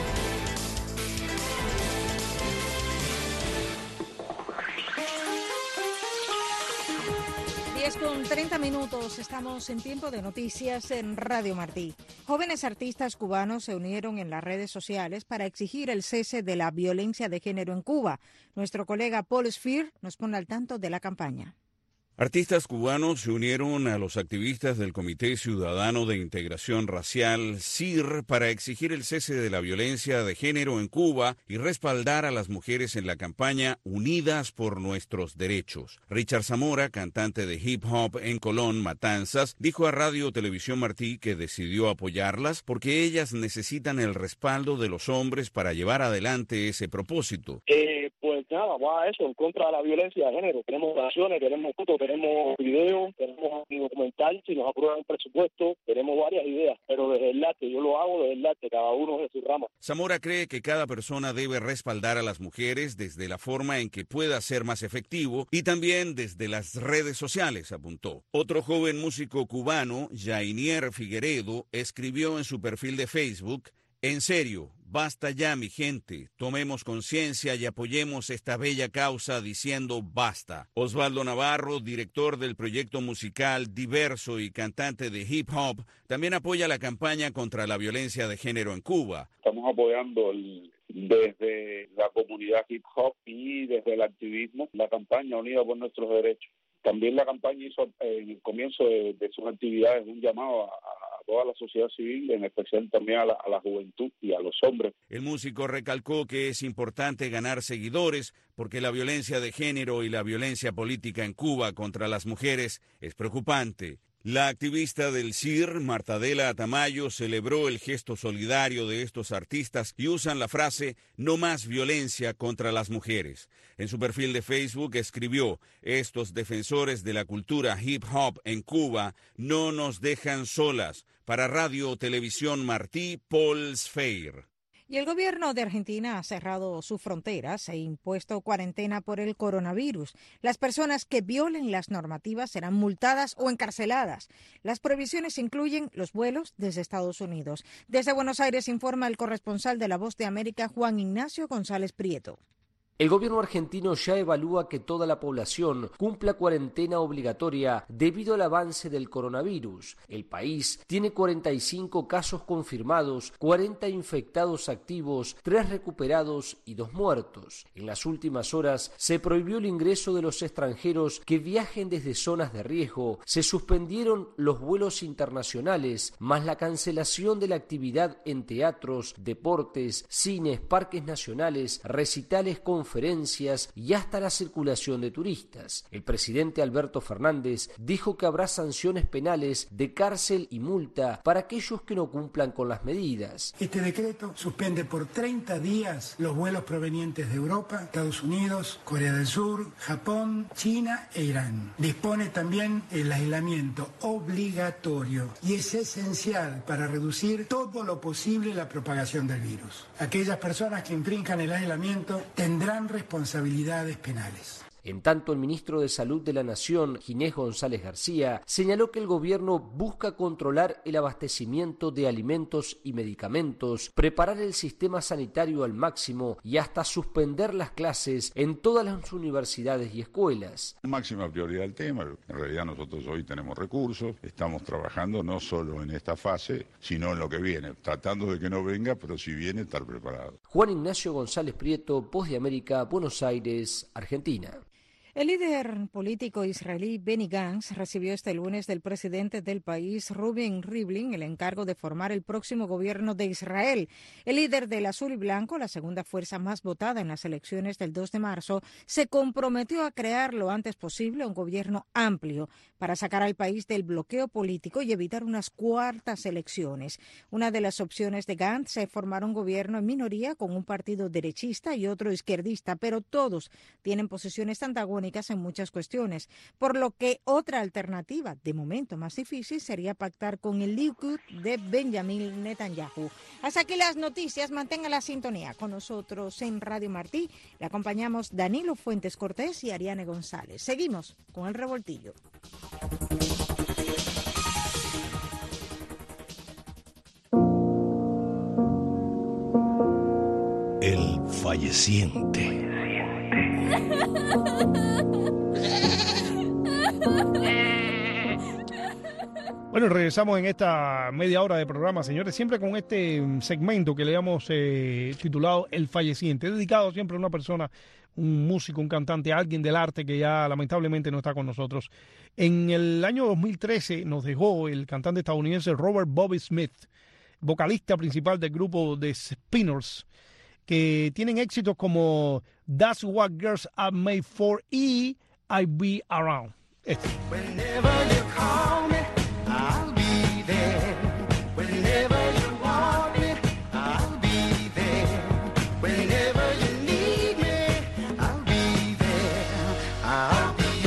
diez con treinta minutos, estamos en tiempo de noticias en Radio Martí. Jóvenes artistas cubanos se unieron en las redes sociales para exigir el cese de la violencia de género en Cuba. Nuestro colega Paul Sphere nos pone al tanto de la campaña. Artistas cubanos se unieron a los activistas del Comité Ciudadano de Integración Racial, C I R, para exigir el cese de la violencia de género en Cuba y respaldar a las mujeres en la campaña Unidas por Nuestros Derechos. Richard Zamora, cantante de hip hop en Colón, Matanzas, dijo a Radio Televisión Martí que decidió apoyarlas porque ellas necesitan el respaldo de los hombres para llevar adelante ese propósito. Eh, pues nada, va a eso, en contra de la violencia de género. Tenemos canciones, tenemos fotos, tenemos videos, tenemos un documental, si nos aprueban el presupuesto, tenemos varias ideas, pero desde el arte, yo lo hago desde el arte, cada uno de su rama. Zamora cree que cada persona debe respaldar a las mujeres desde la forma en que pueda ser más efectivo y también desde las redes sociales, apuntó. Otro joven músico cubano, Jainier Figueredo, escribió en su perfil de Facebook: en serio, basta ya, mi gente, tomemos conciencia y apoyemos esta bella causa diciendo basta. Osvaldo Navarro, director del proyecto musical Diverso y cantante de hip hop, también apoya la campaña contra la violencia de género en Cuba. Estamos apoyando el, desde la comunidad hip hop y desde el activismo la campaña Unida por Nuestros Derechos. También la campaña hizo en el comienzo de, de sus actividades un llamado a, a toda la sociedad civil, en especial también a la, a la juventud y a los hombres. El músico recalcó que es importante ganar seguidores porque la violencia de género y la violencia política en Cuba contra las mujeres es preocupante. La activista del C I R, Martadela Tamayo, celebró el gesto solidario de estos artistas y usan la frase "no más violencia contra las mujeres". En su perfil de Facebook escribió: estos defensores de la cultura hip hop en Cuba no nos dejan solas. Para Radio Televisión Martí, Paul Sphere. Y el gobierno de Argentina ha cerrado sus fronteras e impuesto cuarentena por el coronavirus. Las personas que violen las normativas serán multadas o encarceladas. Las prohibiciones incluyen los vuelos desde Estados Unidos. Desde Buenos Aires informa el corresponsal de La Voz de América, Juan Ignacio González Prieto. El gobierno argentino ya evalúa que toda la población cumpla cuarentena obligatoria debido al avance del coronavirus. El país tiene cuarenta y cinco casos confirmados, cuarenta infectados activos, tres recuperados y dos muertos. En las últimas horas se prohibió el ingreso de los extranjeros que viajen desde zonas de riesgo, se suspendieron los vuelos internacionales, más la cancelación de la actividad en teatros, deportes, cines, parques nacionales, recitales con conferencias y hasta la circulación de turistas. El presidente Alberto Fernández dijo que habrá sanciones penales de cárcel y multa para aquellos que no cumplan con las medidas. Este decreto suspende por treinta días los vuelos provenientes de Europa, Estados Unidos, Corea del Sur, Japón, China e Irán. Dispone también el aislamiento obligatorio y es esencial para reducir todo lo posible la propagación del virus. Aquellas personas que infrinjan el aislamiento tendrán responsabilidades penales. En tanto, el ministro de Salud de la Nación, Ginés González García, señaló que el gobierno busca controlar el abastecimiento de alimentos y medicamentos, preparar el sistema sanitario al máximo y hasta suspender las clases en todas las universidades y escuelas. Máxima prioridad al tema. En realidad nosotros hoy tenemos recursos, estamos trabajando no solo en esta fase, sino en lo que viene, tratando de que no venga, pero si viene, estar preparado. Juan Ignacio González Prieto, Voz de América, Buenos Aires, Argentina. El líder político israelí Benny Gantz recibió este lunes del presidente del país, Reuven Rivlin, el encargo de formar el próximo gobierno de Israel. El líder del azul y blanco, la segunda fuerza más votada en las elecciones del dos de marzo, se comprometió a crear lo antes posible un gobierno amplio para sacar al país del bloqueo político y evitar unas cuartas elecciones. Una de las opciones de Gantz es formar un gobierno en minoría con un partido derechista y otro izquierdista, pero todos tienen posiciones antagónicas antagónicas en muchas cuestiones, por lo que otra alternativa, de momento más difícil, sería pactar con el Likud de Benjamin Netanyahu. Hasta aquí las noticias, mantenga la sintonía con nosotros en Radio Martí. Le acompañamos Danilo Fuentes Cortés y Ariane González. Seguimos con el revoltillo. El falleciente. Bueno, regresamos en esta media hora de programa, señores, siempre con este segmento que le hemos eh, titulado El Falleciente, dedicado siempre a una persona, un músico, un cantante, alguien del arte que ya lamentablemente no está con nosotros. En el año dos mil trece nos dejó el cantante estadounidense Robert Bobby Smith, vocalista principal del grupo The Spinners, que tienen éxitos como That's What Girls Are Made For y I'll Be Around. Este. Whenever you call me, I'll be there. Whenever you want me, I'll be there. Whenever you need me, I'll be there. I'll be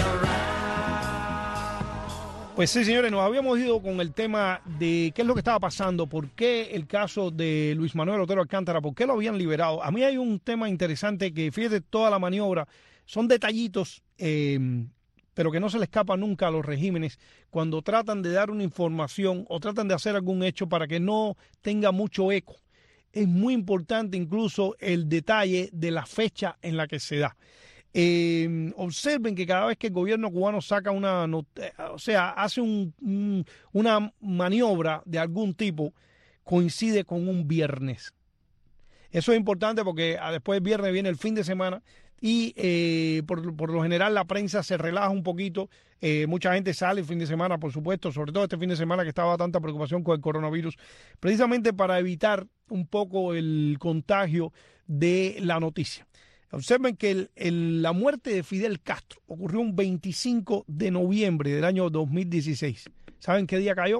around. Pues sí, señores, nos habíamos ido con el tema de qué es lo que estaba pasando, por qué el caso de Luis Manuel Otero Alcántara, por qué lo habían liberado. A mí hay un tema interesante que, fíjate, toda la maniobra son detallitos, eh, pero que no se le escapa nunca a los regímenes cuando tratan de dar una información o tratan de hacer algún hecho para que no tenga mucho eco. Es muy importante incluso el detalle de la fecha en la que se da. Eh, observen que cada vez que el gobierno cubano saca una, o sea, hace un, un, una maniobra de algún tipo, coincide con un viernes. Eso es importante porque después del viernes viene el fin de semana y eh, por, por lo general la prensa se relaja un poquito. Eh, mucha gente sale el fin de semana, por supuesto, sobre todo este fin de semana que estaba tanta preocupación con el coronavirus, precisamente para evitar un poco el contagio de la noticia. Observen que el, el, la muerte de Fidel Castro ocurrió un veinticinco de noviembre del año dos mil dieciséis. ¿Saben qué día cayó?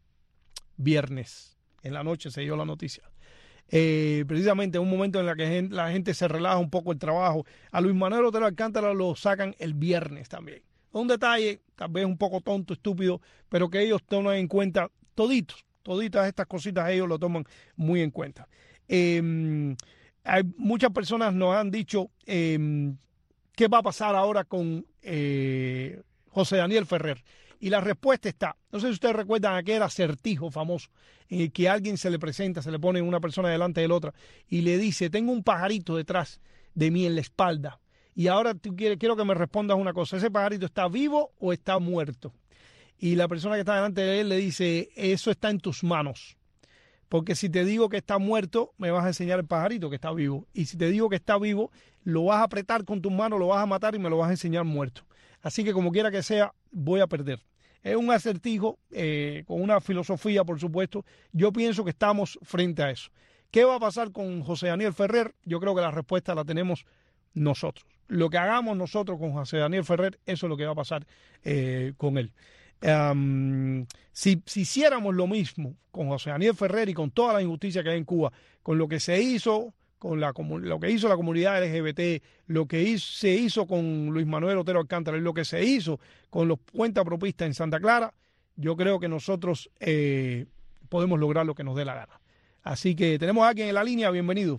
Viernes. En la noche se dio la noticia. Eh, precisamente en un momento en el que gente, la gente se relaja un poco el trabajo. A Luis Manuel Otero Alcántara lo sacan el viernes también. Un detalle, tal vez un poco tonto, estúpido, pero que ellos toman en cuenta toditos. Toditas estas cositas ellos lo toman muy en cuenta. Eh, Hay muchas personas nos han dicho eh, qué va a pasar ahora con eh, José Daniel Ferrer. Y la respuesta está, no sé si ustedes recuerdan aquel acertijo famoso en el que a alguien se le presenta, se le pone una persona delante de la otra y le dice, tengo un pajarito detrás de mí en la espalda. Y ahora tú quieres, quiero que me respondas una cosa, ¿ese pajarito está vivo o está muerto? Y la persona que está delante de él le dice, eso está en tus manos. Porque si te digo que está muerto, me vas a enseñar el pajarito que está vivo. Y si te digo que está vivo, lo vas a apretar con tus manos, lo vas a matar y me lo vas a enseñar muerto. Así que como quiera que sea, voy a perder. Es un acertijo eh, con una filosofía, por supuesto. Yo pienso que estamos frente a eso. ¿Qué va a pasar con José Daniel Ferrer? Yo creo que la respuesta la tenemos nosotros. Lo que hagamos nosotros con José Daniel Ferrer, eso es lo que va a pasar eh, con él. Um, si, si hiciéramos lo mismo con José Daniel Ferrer y con toda la injusticia que hay en Cuba, con lo que se hizo, con la, lo que hizo la comunidad L G B T, lo que hizo, se hizo con Luis Manuel Otero Alcántara y lo que se hizo con los cuentapropistas en Santa Clara, yo creo que nosotros eh, podemos lograr lo que nos dé la gana. Así que tenemos a alguien en la línea, bienvenido.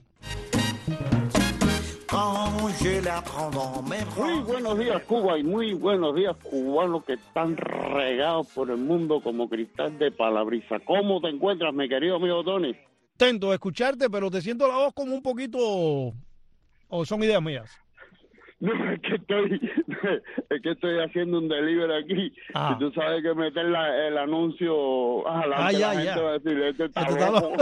Muy buenos días, Cuba, y muy buenos días, cubanos que están regados por el mundo como cristal de palabriza. ¿Cómo te encuentras, mi querido amigo Tony? Intento de escucharte, pero te siento la voz como un poquito... ¿O son ideas mías? No, es que estoy es que estoy haciendo un delivery aquí. Ah. Y tú sabes que meter la, el anuncio a la, ah, ya, la gente ya. Va a decir, este está loco.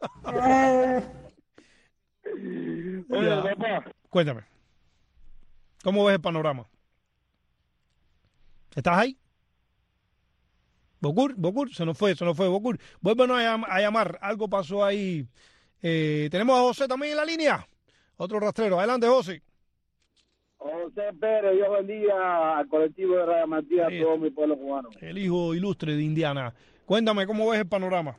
Oye, papá. Cuéntame. ¿Cómo ves el panorama? ¿Estás ahí? Bocur, Bocur, se nos fue, se nos fue Bocur. Vuélvenos a, llam- a llamar, algo pasó ahí. Eh, tenemos a José también en la línea. Otro rastrero. Adelante, José. José Pérez, Dios bendiga al colectivo de Radio Martí, a sí, todo mi pueblo cubano. El hijo ilustre de Indiana. Cuéntame, ¿cómo ves el panorama?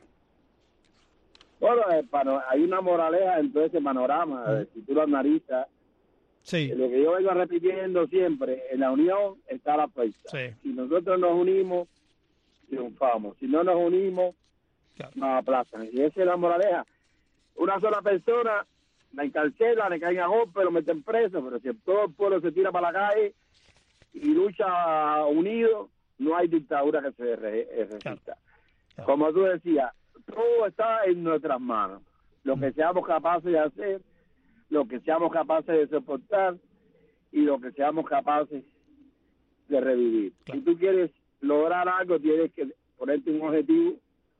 Bueno, el pano- hay una moraleja en todo ese panorama. Uh-huh. Si tú lo analizas, Sí. Lo que yo vengo repitiendo siempre, en la unión está la fuerza. Sí. Si nosotros nos unimos, triunfamos. Si no nos unimos, claro, nos aplazan. Y esa es la moraleja. Una sola persona la encarcela, le caen a golpe, lo meten preso, pero si todo el pueblo se tira para la calle y lucha unido, no hay dictadura que se re resista. Claro. Claro. Como tú decías, todo está en nuestras manos. Lo que seamos capaces de hacer, lo que seamos capaces de soportar y lo que seamos capaces de revivir. Claro. Si tú quieres lograr algo, tienes que ponerte un objetivo,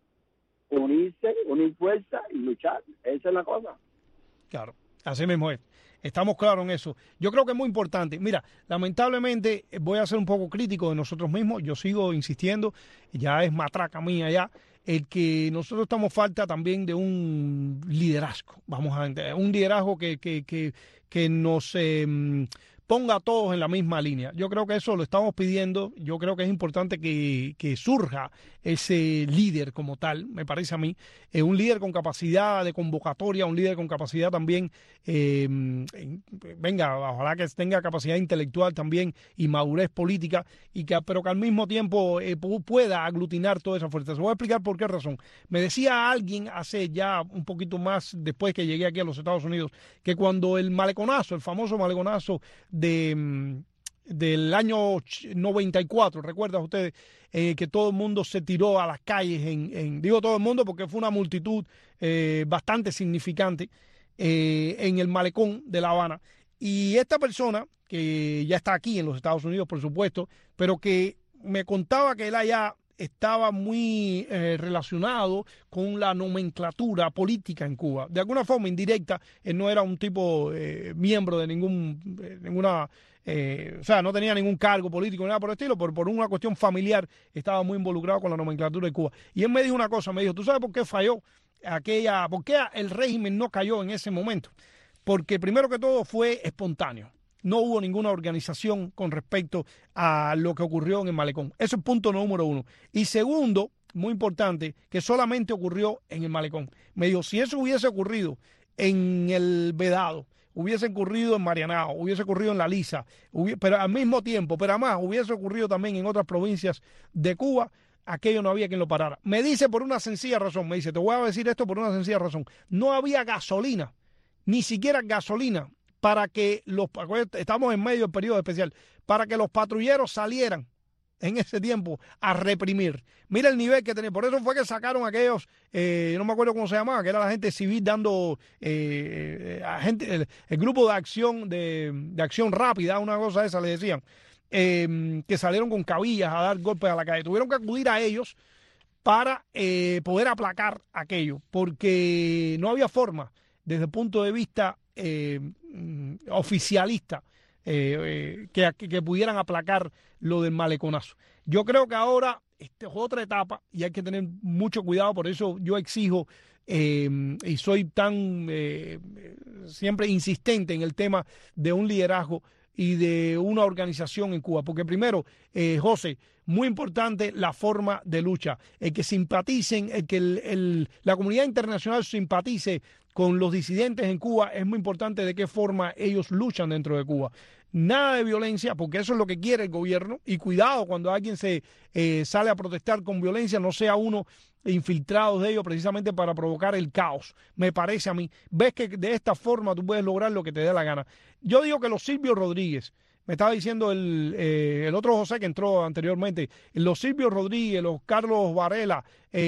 unirse, unir fuerza y luchar. Esa es la cosa. Claro, así mismo es. Estamos claros en eso. Yo creo que es muy importante. Mira, lamentablemente voy a ser un poco crítico de nosotros mismos. Yo sigo insistiendo, ya es matraca mía ya, el que nosotros estamos falta también de un liderazgo. Vamos a entender, un liderazgo que, que, que, que nos eh, ponga a todos en la misma línea. Yo creo que eso lo estamos pidiendo. Yo creo que es importante que, que surja ese líder como tal, me parece a mí, eh, un líder con capacidad de convocatoria, un líder con capacidad también, eh, venga, ojalá que tenga capacidad intelectual también y madurez política, y que, pero que al mismo tiempo eh, pueda aglutinar toda esa fuerza. Se voy a explicar por qué razón. Me decía alguien hace ya un poquito más, después que llegué aquí a los Estados Unidos, que cuando el maleconazo, el famoso maleconazo de... del año noventa y cuatro, ¿recuerdan ustedes? Eh, que todo el mundo se tiró a las calles, en, en digo todo el mundo porque fue una multitud eh, bastante significante eh, en el malecón de La Habana. Y esta persona, que ya está aquí en los Estados Unidos, por supuesto, pero que me contaba que él allá estaba muy eh, relacionado con la nomenclatura política en Cuba. De alguna forma indirecta, él no era un tipo eh, miembro de ningún eh, ninguna... Eh, o sea, no tenía ningún cargo político ni nada por el estilo, pero por una cuestión familiar estaba muy involucrado con la nomenclatura de Cuba. Y él me dijo una cosa, me dijo, ¿tú sabes por qué falló aquella, por qué el régimen no cayó en ese momento? Porque primero que todo fue espontáneo. No hubo ninguna organización con respecto a lo que ocurrió en el malecón. Eso es punto número uno. Y segundo, muy importante, que solamente ocurrió en el malecón. Me dijo, si eso hubiese ocurrido en el Vedado, hubiese ocurrido en Marianao, hubiese ocurrido en La Lisa, hubiese, pero al mismo tiempo, pero además hubiese ocurrido también en otras provincias de Cuba, aquello no había quien lo parara. Me dice por una sencilla razón, me dice, te voy a decir esto por una sencilla razón, no había gasolina, ni siquiera gasolina, para que los, estamos en medio del periodo especial, para que los patrulleros salieran en ese tiempo a reprimir. Mira el nivel que tenía. Por eso fue que sacaron aquellos, eh, no me acuerdo cómo se llamaba, que era la gente civil dando, eh, a gente, el, el grupo de acción de, de acción rápida, una cosa esa le decían, eh, que salieron con cabillas a dar golpes a la calle. Tuvieron que acudir a ellos para eh, poder aplacar aquello, porque no había forma, desde el punto de vista eh, oficialista, Eh, eh, que, que pudieran aplacar lo del maleconazo. Yo creo que ahora esta es otra etapa y hay que tener mucho cuidado. Por eso yo exijo eh, y soy tan eh, siempre insistente en el tema de un liderazgo y de una organización en Cuba, porque primero, eh, José, muy importante la forma de lucha, el que simpaticen, el que el, el, la comunidad internacional simpatice con los disidentes en Cuba. Es muy importante de qué forma ellos luchan dentro de Cuba. Nada de violencia, porque eso es lo que quiere el gobierno, y cuidado cuando alguien se eh, sale a protestar con violencia, no sea uno infiltrado de ellos precisamente para provocar el caos, me parece a mí. Ves que de esta forma tú puedes lograr lo que te dé la gana. Yo digo que los Silvio Rodríguez, me estaba diciendo el, eh, el otro José que entró anteriormente, los Silvio Rodríguez, los Carlos Varela,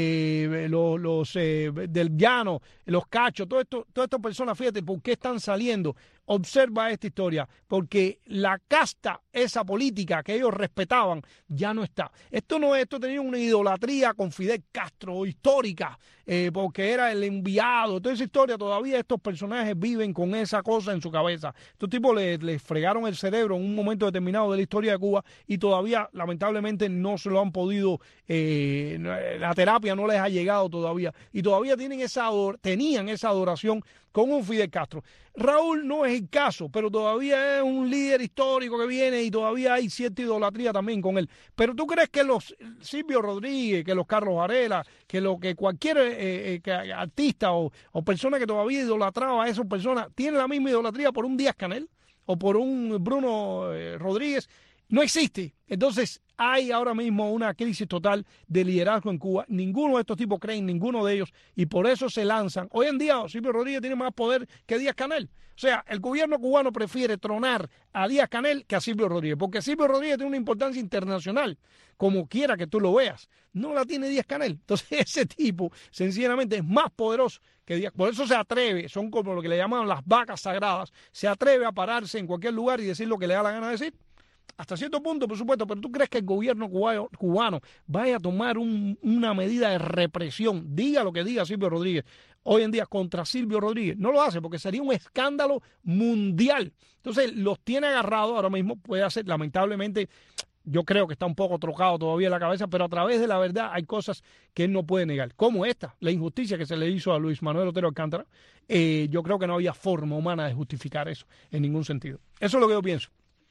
eh, los, los eh, del Llano, los Cachos, todo esto, todas estas personas, fíjate, ¿por qué están saliendo? Observa esta historia, porque la casta, esa política que ellos respetaban, ya no está. Esto no es, esto tenía una idolatría con Fidel Castro histórica, eh, porque era el enviado, toda esa historia, todavía estos personajes viven con esa cosa en su cabeza. Estos tipos les, les fregaron el cerebro en un momento determinado de la historia de Cuba y todavía, lamentablemente, no se lo han podido, eh, la terapia no les ha llegado todavía, y todavía tienen esa tenían esa adoración con un Fidel Castro. Raúl no es el caso, pero todavía es un líder histórico que viene y todavía hay cierta idolatría también con él. Pero tú crees que los Silvio Rodríguez, que los Carlos Varela, que lo que cualquier eh, eh, que artista o, o persona que todavía idolatraba a esas personas tiene la misma idolatría por un Díaz Canel? o por un Bruno eh, Rodríguez, no existe. Entonces hay ahora mismo una crisis total de liderazgo en Cuba. Ninguno de estos tipos cree en ninguno de ellos y por eso se lanzan. Hoy en día Silvio Rodríguez tiene más poder que Díaz-Canel. O sea, el gobierno cubano prefiere tronar a Díaz-Canel que a Silvio Rodríguez, porque Silvio Rodríguez tiene una importancia internacional, como quiera que tú lo veas. No la tiene Díaz-Canel. Entonces ese tipo, sencillamente, es más poderoso que Díaz. Por eso se atreve, son como lo que le llaman las vacas sagradas, se atreve a pararse en cualquier lugar y decir lo que le da la gana de decir. Hasta cierto punto, por supuesto, pero ¿tú crees que el gobierno cubano, cubano vaya a tomar un, una medida de represión, diga lo que diga Silvio Rodríguez, hoy en día contra Silvio Rodríguez? No lo hace porque sería un escándalo mundial. Entonces los tiene agarrados ahora mismo, puede hacer, lamentablemente, yo creo que está un poco trocado todavía en la cabeza, pero a través de la verdad hay cosas que él no puede negar, como esta, la injusticia que se le hizo a Luis Manuel Otero Alcántara. Eh, yo creo que no había forma humana de justificar eso en ningún sentido. Eso es lo que yo pienso.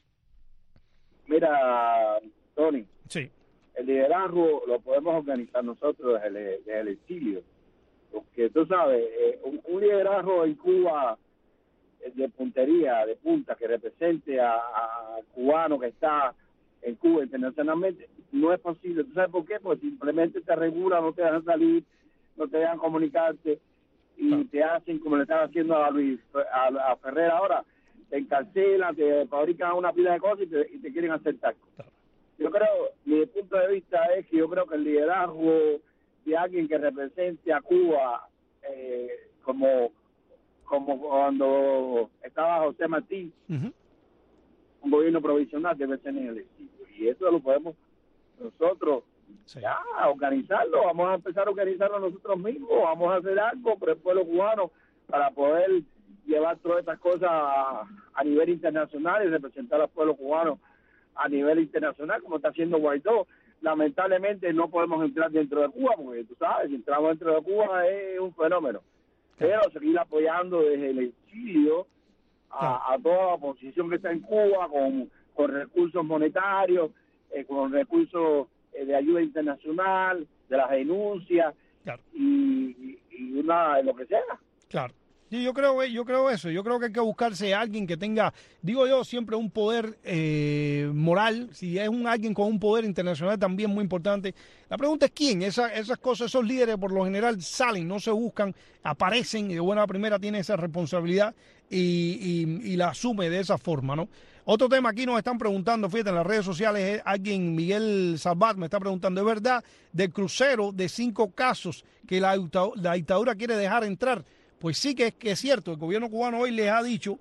Mira, Tony, sí. El liderazgo lo podemos organizar nosotros desde el, desde el exilio, porque tú sabes, eh, un, un liderazgo en Cuba eh, de puntería, de punta, que represente a, a cubano que está en Cuba internacionalmente, no es posible. ¿Tú sabes por qué? Porque simplemente te regulan, no te dejan salir, no te dejan comunicarte y ah. te hacen como le están haciendo a Luis, a, a Ferrer ahora. Te encarcelan, te fabrican una pila de cosas y te, y te quieren hacer tacos. Yo creo, mi punto de vista es que yo creo que el liderazgo de alguien que represente a Cuba, eh, como, como cuando estaba José Martí, uh-huh. un gobierno provisional debe ser en el exilio. Y eso lo podemos nosotros sí. ya organizarlo. Vamos a empezar a organizarlo nosotros mismos. Vamos a hacer algo por el pueblo cubano para poder llevar todas estas cosas a, a nivel internacional y representar al pueblo cubano a nivel internacional, como está haciendo Guaidó. Lamentablemente no podemos entrar dentro de Cuba, porque tú sabes, si entramos dentro de Cuba es un fenómeno. Pero seguir apoyando desde el exilio a, a toda la oposición que está en Cuba, con, con recursos monetarios, eh, con recursos eh, de ayuda internacional, de las denuncias, claro. y, y una lo que sea. Claro. Sí, yo creo, yo creo eso, yo creo que hay que buscarse a alguien que tenga, digo yo, siempre un poder eh, moral, si es un alguien con un poder internacional también muy importante. La pregunta es quién. Esa, esas cosas, esos líderes por lo general salen, no se buscan, aparecen y de buena primera tiene esa responsabilidad y, y, y la asume de esa forma, ¿no? Otro tema aquí nos están preguntando, fíjate, en las redes sociales, alguien, Miguel Salvat, me está preguntando, ¿es verdad del crucero de cinco casos que la, la dictadura quiere dejar entrar? Pues sí que es, que es cierto, el gobierno cubano hoy les ha dicho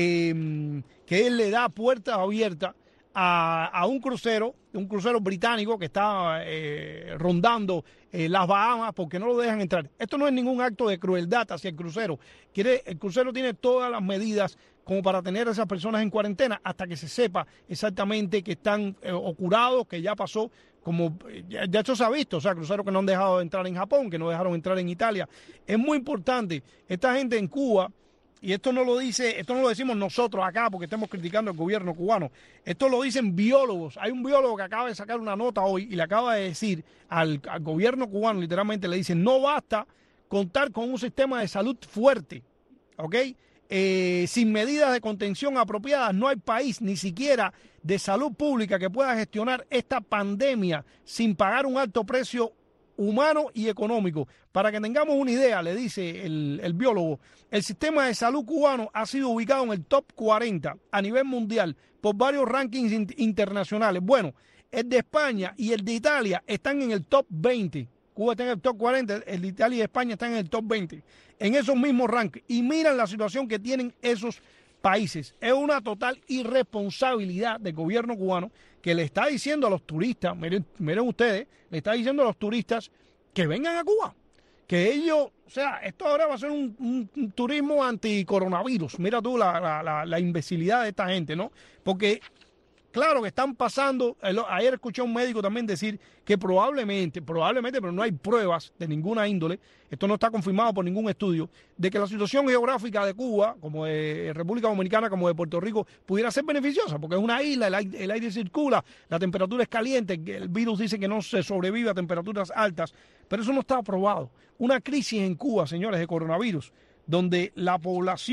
eh, que él le da puertas abiertas a, a un crucero, un crucero británico que está eh, rondando eh, las Bahamas porque no lo dejan entrar. Esto no es ningún acto de crueldad hacia el crucero. Quiere, el crucero tiene todas las medidas como para tener a esas personas en cuarentena hasta que se sepa exactamente que están eh, o curados, que ya pasó. Como ya, ya esto se ha visto, o sea, cruceros que no han dejado de entrar en Japón, que no dejaron entrar en Italia. Es muy importante, esta gente en Cuba, y esto no lo dice, esto no lo decimos nosotros acá porque estamos criticando al gobierno cubano, esto lo dicen biólogos. Hay un biólogo que acaba de sacar una nota hoy y le acaba de decir al, al gobierno cubano, literalmente le dice, no basta contar con un sistema de salud fuerte, ¿ok? Eh, sin medidas de contención apropiadas, no hay país ni siquiera de salud pública que pueda gestionar esta pandemia sin pagar un alto precio humano y económico. Para que tengamos una idea, le dice el, el biólogo, el sistema de salud cubano ha sido ubicado en el top cuarenta a nivel mundial por varios rankings in- internacionales. Bueno, el de España y el de Italia están en el top veinte. Cuba está en el top cuarenta, el de Italia y España están en el top veinte, en esos mismos rankings. Y miran la situación que tienen esos países. Es una total irresponsabilidad del gobierno cubano que le está diciendo a los turistas, miren, miren ustedes, le está diciendo a los turistas que vengan a Cuba. Que ellos, o sea, esto ahora va a ser un, un, un turismo anticoronavirus. Mira tú la, la, la, la imbecilidad de esta gente, ¿no? Porque claro que están pasando, ayer escuché a un médico también decir que probablemente, probablemente, pero no hay pruebas de ninguna índole, esto no está confirmado por ningún estudio, de que la situación geográfica de Cuba, como de República Dominicana, como de Puerto Rico, pudiera ser beneficiosa, porque es una isla, el aire, el aire circula, la temperatura es caliente, el virus dice que no se sobrevive a temperaturas altas, pero eso no está aprobado. Una crisis en Cuba, señores, de coronavirus, donde la población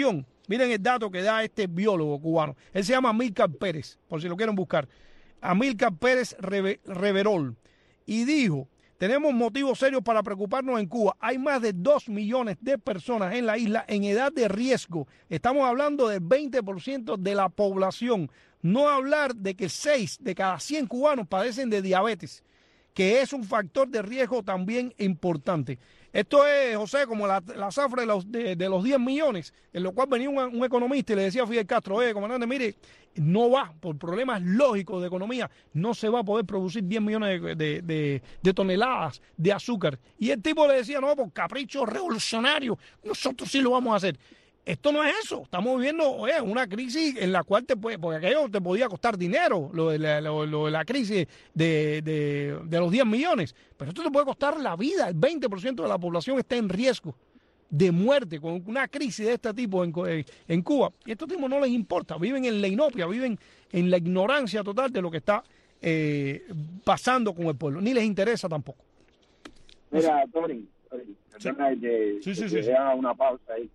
Miren el dato que da este biólogo cubano. Él se llama Amílcar Pérez, por si lo quieren buscar. Amílcar Pérez Reverol. Y dijo, tenemos motivos serios para preocuparnos en Cuba. Hay más de dos millones de personas en la isla en edad de riesgo. Estamos hablando del veinte por ciento de la población. No hablar de que seis de cada cien cubanos padecen de diabetes, que es un factor de riesgo también importante. Esto es, José, como la, la zafra de los, de, de los diez millones, en lo cual venía un, un economista y le decía a Fidel Castro, eh, comandante, mire, no va, por problemas lógicos de economía, no se va a poder producir diez millones de, de, de, de toneladas de azúcar. Y el tipo le decía, no, por capricho revolucionario, nosotros sí lo vamos a hacer. Esto no es eso, estamos viviendo oye, una crisis en la cual te puede, porque aquello te podía costar dinero, lo de la, lo, lo de la crisis de, de, de los diez millones, pero esto te puede costar la vida, el veinte por ciento de la población está en riesgo de muerte con una crisis de este tipo en, en Cuba, y a estos tipos no les importa, viven en la inopia, viven en la ignorancia total de lo que está eh, pasando con el pueblo, ni les interesa tampoco. Mira, Tony, Tony sí. que, sí, sí, que sí, sí. haga una pausa ahí.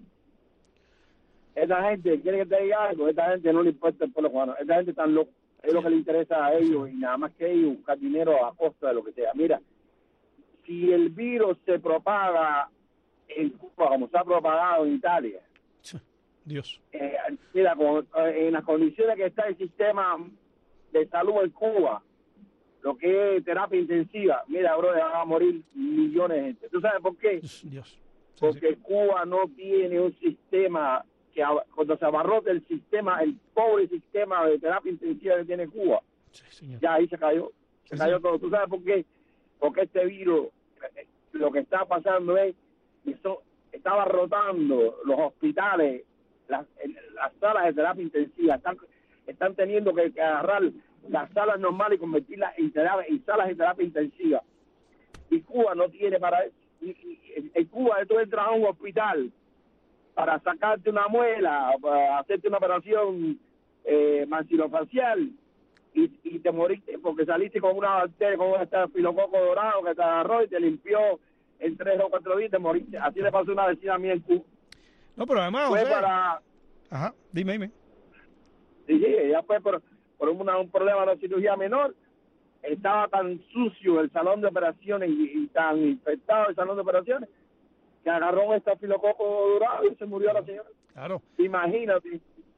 Esta gente, quiere que te diga algo, esta gente no le importa el pueblo cubano, esta gente está loca, es lo que le interesa a ellos y nada más que ellos buscar dinero a costa de lo que sea. Mira, si el virus se propaga en Cuba como se ha propagado en Italia, Dios. Eh, mira, con, en las condiciones que está el sistema de salud en Cuba, lo que es terapia intensiva, mira, bro, van a morir millones de gente. ¿Tú sabes por qué? Dios. Sí, Porque sí. Cuba no tiene un sistema que cuando se abarrote el sistema, el pobre sistema de terapia intensiva que tiene Cuba, sí, ya ahí se cayó, se sí, cayó sí. todo. ¿Tú sabes por qué? Porque este virus, lo que está pasando es, eso, está abarrotando los hospitales, las, las salas de terapia intensiva, están, están teniendo que, que agarrar las salas normales y convertirlas en, terapia, en salas de terapia intensiva. Y Cuba no tiene para eso. Y, y, en Cuba tú entras a un hospital para sacarte una muela, para hacerte una operación eh, maxilofacial y, y te moriste porque saliste con una bacteria, con un estafilococo dorado que te agarró y te limpió en tres o cuatro días y te moriste. Así le pasó a una vecina mía en Cuba. No, pero además, fue José, para... Ajá, dime, dime. Sí, sí, ella fue por, por una, un problema de cirugía menor. Estaba tan sucio el salón de operaciones y, y tan infectado el salón de operaciones que agarró un estafilococo dorado y se murió la señora. Claro. Imagínate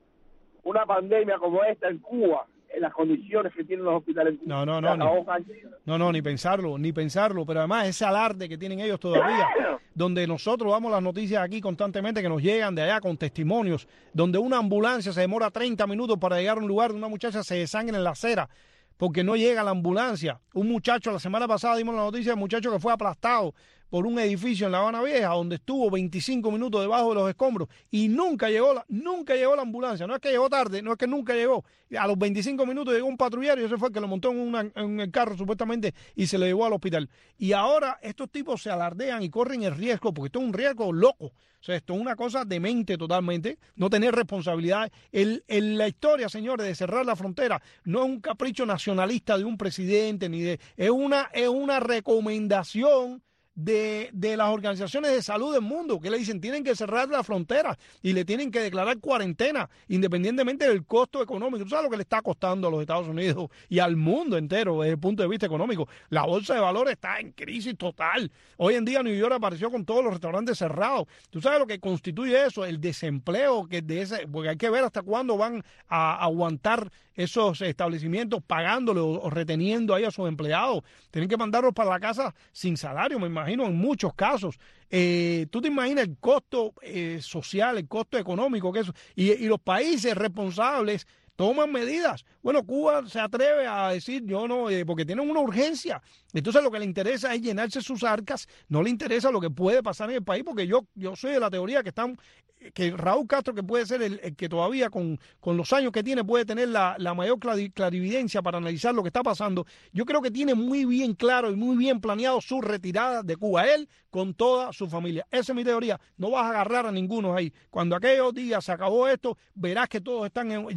una pandemia como esta en Cuba, en las condiciones que tienen los hospitales en Cuba. No, no, no. Ni, no, no, ni pensarlo, ni pensarlo. Pero además ese alarde que tienen ellos todavía, donde nosotros damos las noticias aquí constantemente que nos llegan de allá con testimonios, donde una ambulancia se demora treinta minutos para llegar a un lugar, una muchacha se desangra en la acera porque no llega la ambulancia. Un muchacho, la semana pasada dimos la noticia de un muchacho que fue aplastado por un edificio en La Habana Vieja, donde estuvo veinticinco minutos debajo de los escombros y nunca llegó la, nunca llegó la ambulancia. No es que llegó tarde, no es que nunca llegó. A los veinticinco minutos llegó un patrullero y ese fue el que lo montó en, una, en el carro supuestamente y se lo llevó al hospital. Y ahora estos tipos se alardean y corren el riesgo, porque esto es un riesgo loco. O sea, esto es una cosa demente totalmente, no tener responsabilidad. El, el, la historia, señores, de cerrar la frontera no es un capricho nacionalista de un presidente, ni de es una, es una recomendación de, de las organizaciones de salud del mundo, que le dicen tienen que cerrar la frontera y le tienen que declarar cuarentena, independientemente del costo económico. ¿Tú sabes lo que le está costando a los Estados Unidos y al mundo entero desde el punto de vista económico? La bolsa de valores está en crisis total. Hoy en día New York apareció con todos los restaurantes cerrados. ¿Tú sabes lo que constituye eso? El desempleo, que de ese, porque hay que ver hasta cuándo van a aguantar esos establecimientos pagándole o, o reteniendo ahí a sus empleados. Tienen que mandarlos para la casa sin salario, me imagino, en muchos casos. Eh, ¿Tú te imaginas el costo eh, social, el costo económico que eso? Y, y los países responsables toman medidas. Bueno, Cuba se atreve a decir yo no, eh, porque tienen una urgencia. Entonces lo que le interesa es llenarse sus arcas, no le interesa lo que puede pasar en el país, porque yo, yo soy de la teoría que están que Raúl Castro, que puede ser el, el que todavía con, con los años que tiene puede tener la, la mayor clarividencia para analizar lo que está pasando, yo creo que tiene muy bien claro y muy bien planeado su retirada de Cuba, él con toda su familia. Esa es mi teoría. No vas a agarrar a ninguno ahí. Cuando aquellos días se acabó esto, verás que todos están en, ya están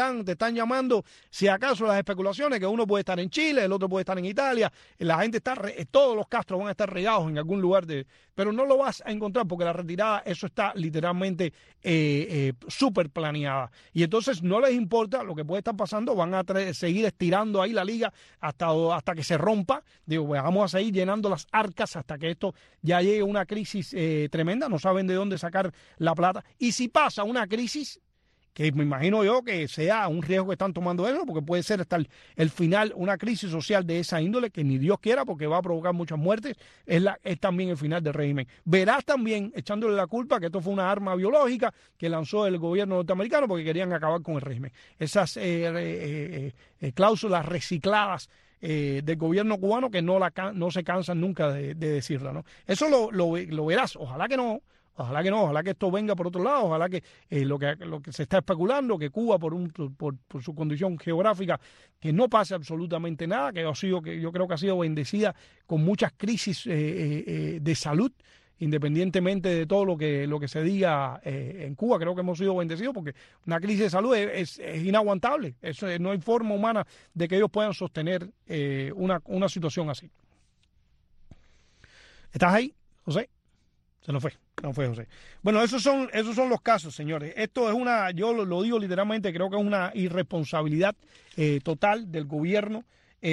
están, te están llamando, si acaso las especulaciones, que uno puede estar en Chile, el otro puede estar en Italia, la gente está, todos los Castro van a estar regados en algún lugar, de, pero no lo vas a encontrar porque la retirada, eso está literalmente eh, eh, súper planeada. Y entonces no les importa lo que puede estar pasando, van a seguir estirando ahí la liga hasta, hasta que se rompa. Digo, pues vamos a seguir llenando las arcas hasta que esto ya llegue a una crisis eh, tremenda, no saben de dónde sacar la plata. Y si pasa una crisis, que me imagino yo que sea un riesgo que están tomando ellos, porque puede ser hasta el, el final una crisis social de esa índole, que ni Dios quiera, porque va a provocar muchas muertes, es, la, es también el final del régimen. Verás también echándole la culpa que esto fue una arma biológica que lanzó el gobierno norteamericano porque querían acabar con el régimen. Esas eh, eh, eh, cláusulas recicladas Eh, del gobierno cubano que no la no se cansan nunca de, de decirla, ¿no? Eso lo, lo, lo verás, ojalá que no, ojalá que no, ojalá que esto venga por otro lado, ojalá que eh, lo que lo que se está especulando, que Cuba por un por, por su condición geográfica, que no pase absolutamente nada, que ha sido, que yo creo que ha sido bendecida con muchas crisis eh, eh, de salud, independientemente de todo lo que lo que se diga eh, en Cuba. Creo que hemos sido bendecidos porque una crisis de salud es, es, es inaguantable. Eso, no hay forma humana de que ellos puedan sostener eh, una, una situación así. ¿Estás ahí, José? Se nos fue, se nos fue José. Bueno, esos son, esos son los casos, señores. Esto es una, yo lo, lo digo literalmente, creo que es una irresponsabilidad eh, total del gobierno.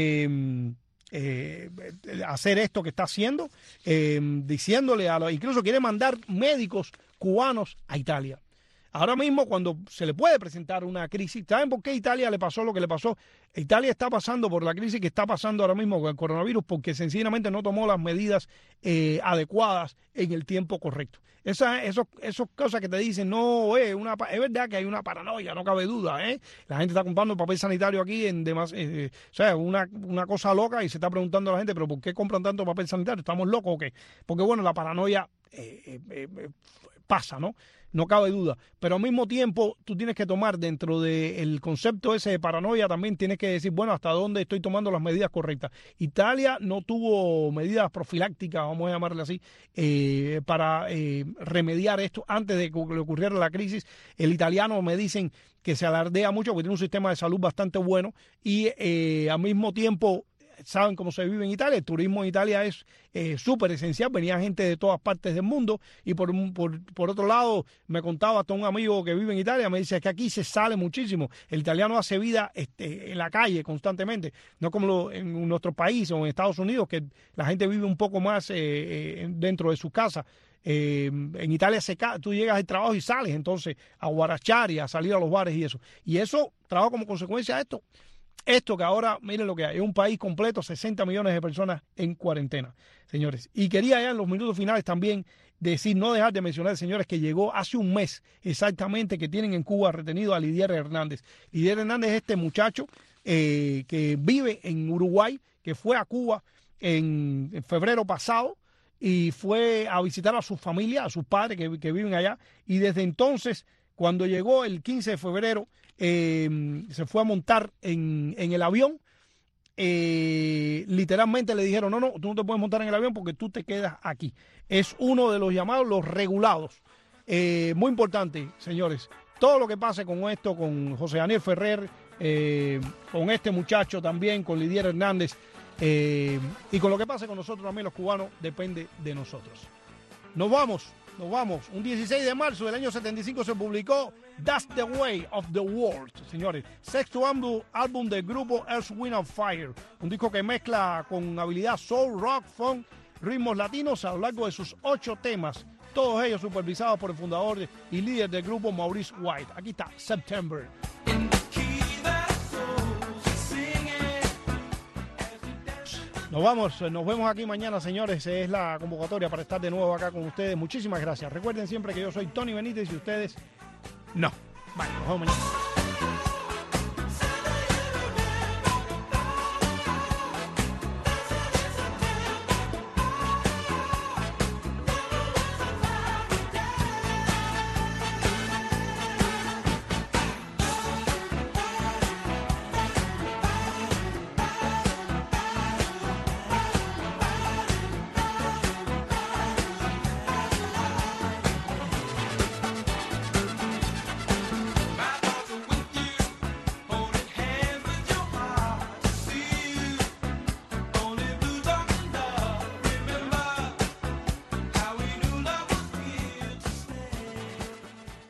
Eh, Eh, hacer esto que está haciendo, eh, diciéndole a los, incluso quiere mandar médicos cubanos a Italia. Ahora mismo, cuando se le puede presentar una crisis, ¿saben por qué a Italia le pasó lo que le pasó? Italia está pasando por la crisis que está pasando ahora mismo con el coronavirus porque sencillamente no tomó las medidas eh, adecuadas en el tiempo correcto. Esas eso, eso cosas que te dicen, no, eh, una, es verdad que hay una paranoia, no cabe duda, ¿eh? La gente está comprando papel sanitario aquí en demás, eh, o sea, una, una cosa loca, y se está preguntando a la gente, ¿pero por qué compran tanto papel sanitario? ¿Estamos locos o qué? Porque bueno, la paranoia eh, eh, eh, pasa, ¿no? No cabe duda, pero al mismo tiempo tú tienes que tomar dentro del concepto ese de paranoia, también tienes que decir, bueno, hasta dónde estoy tomando las medidas correctas. Italia no tuvo medidas profilácticas, vamos a llamarle así, eh, para eh, remediar esto antes de que le ocurriera la crisis. El italiano, me dicen que se alardea mucho porque tiene un sistema de salud bastante bueno y eh, al mismo tiempo saben cómo se vive en Italia. El turismo en Italia es eh, súper esencial, venía gente de todas partes del mundo. Y por, por, por otro lado, me contaba hasta un amigo que vive en Italia, me dice que aquí se sale muchísimo. El italiano hace vida este, en la calle constantemente, no como lo, en nuestro país o en Estados Unidos, que la gente vive un poco más eh, eh, dentro de su casa. Eh, en Italia se ca tú llegas al trabajo y sales entonces a guarachar y a salir a los bares y eso. Y eso trajo como consecuencia a esto. Esto que ahora, miren lo que hay, es un país completo, sesenta millones de personas en cuarentena, señores. Y quería ya en los minutos finales también decir, no dejar de mencionar, señores, que llegó hace un mes exactamente que tienen en Cuba retenido a Lidier Hernández. Lidier Hernández es este muchacho eh, que vive en Uruguay, que fue a Cuba en, en febrero pasado y fue a visitar a su familia, a sus padres que, que viven allá. Y desde entonces, cuando llegó el quince de febrero, Eh, se fue a montar en, en el avión. Eh, literalmente le dijeron, no, no, tú no te puedes montar en el avión porque tú te quedas aquí. Es uno de los llamados los regulados. Eh, muy importante, señores, todo lo que pase con esto, con José Daniel Ferrer, eh, con este muchacho también, con Lidier Hernández, eh, y con lo que pase con nosotros también los cubanos, depende de nosotros. Nos vamos. Nos vamos. Un dieciséis de marzo del año setenta y cinco se publicó That's the Way of the World, señores. Sexto álbum, álbum del grupo Earth, Wind and Fire. Un disco que mezcla con habilidad soul, rock, funk, ritmos latinos a lo largo de sus ocho temas. Todos ellos supervisados por el fundador y líder del grupo, Maurice White. Aquí está, September. Nos vamos, nos vemos aquí mañana, señores. Es la convocatoria para estar de nuevo acá con ustedes. Muchísimas gracias. Recuerden siempre que yo soy Tony Benítez y ustedes no. Vale, nos vemos mañana.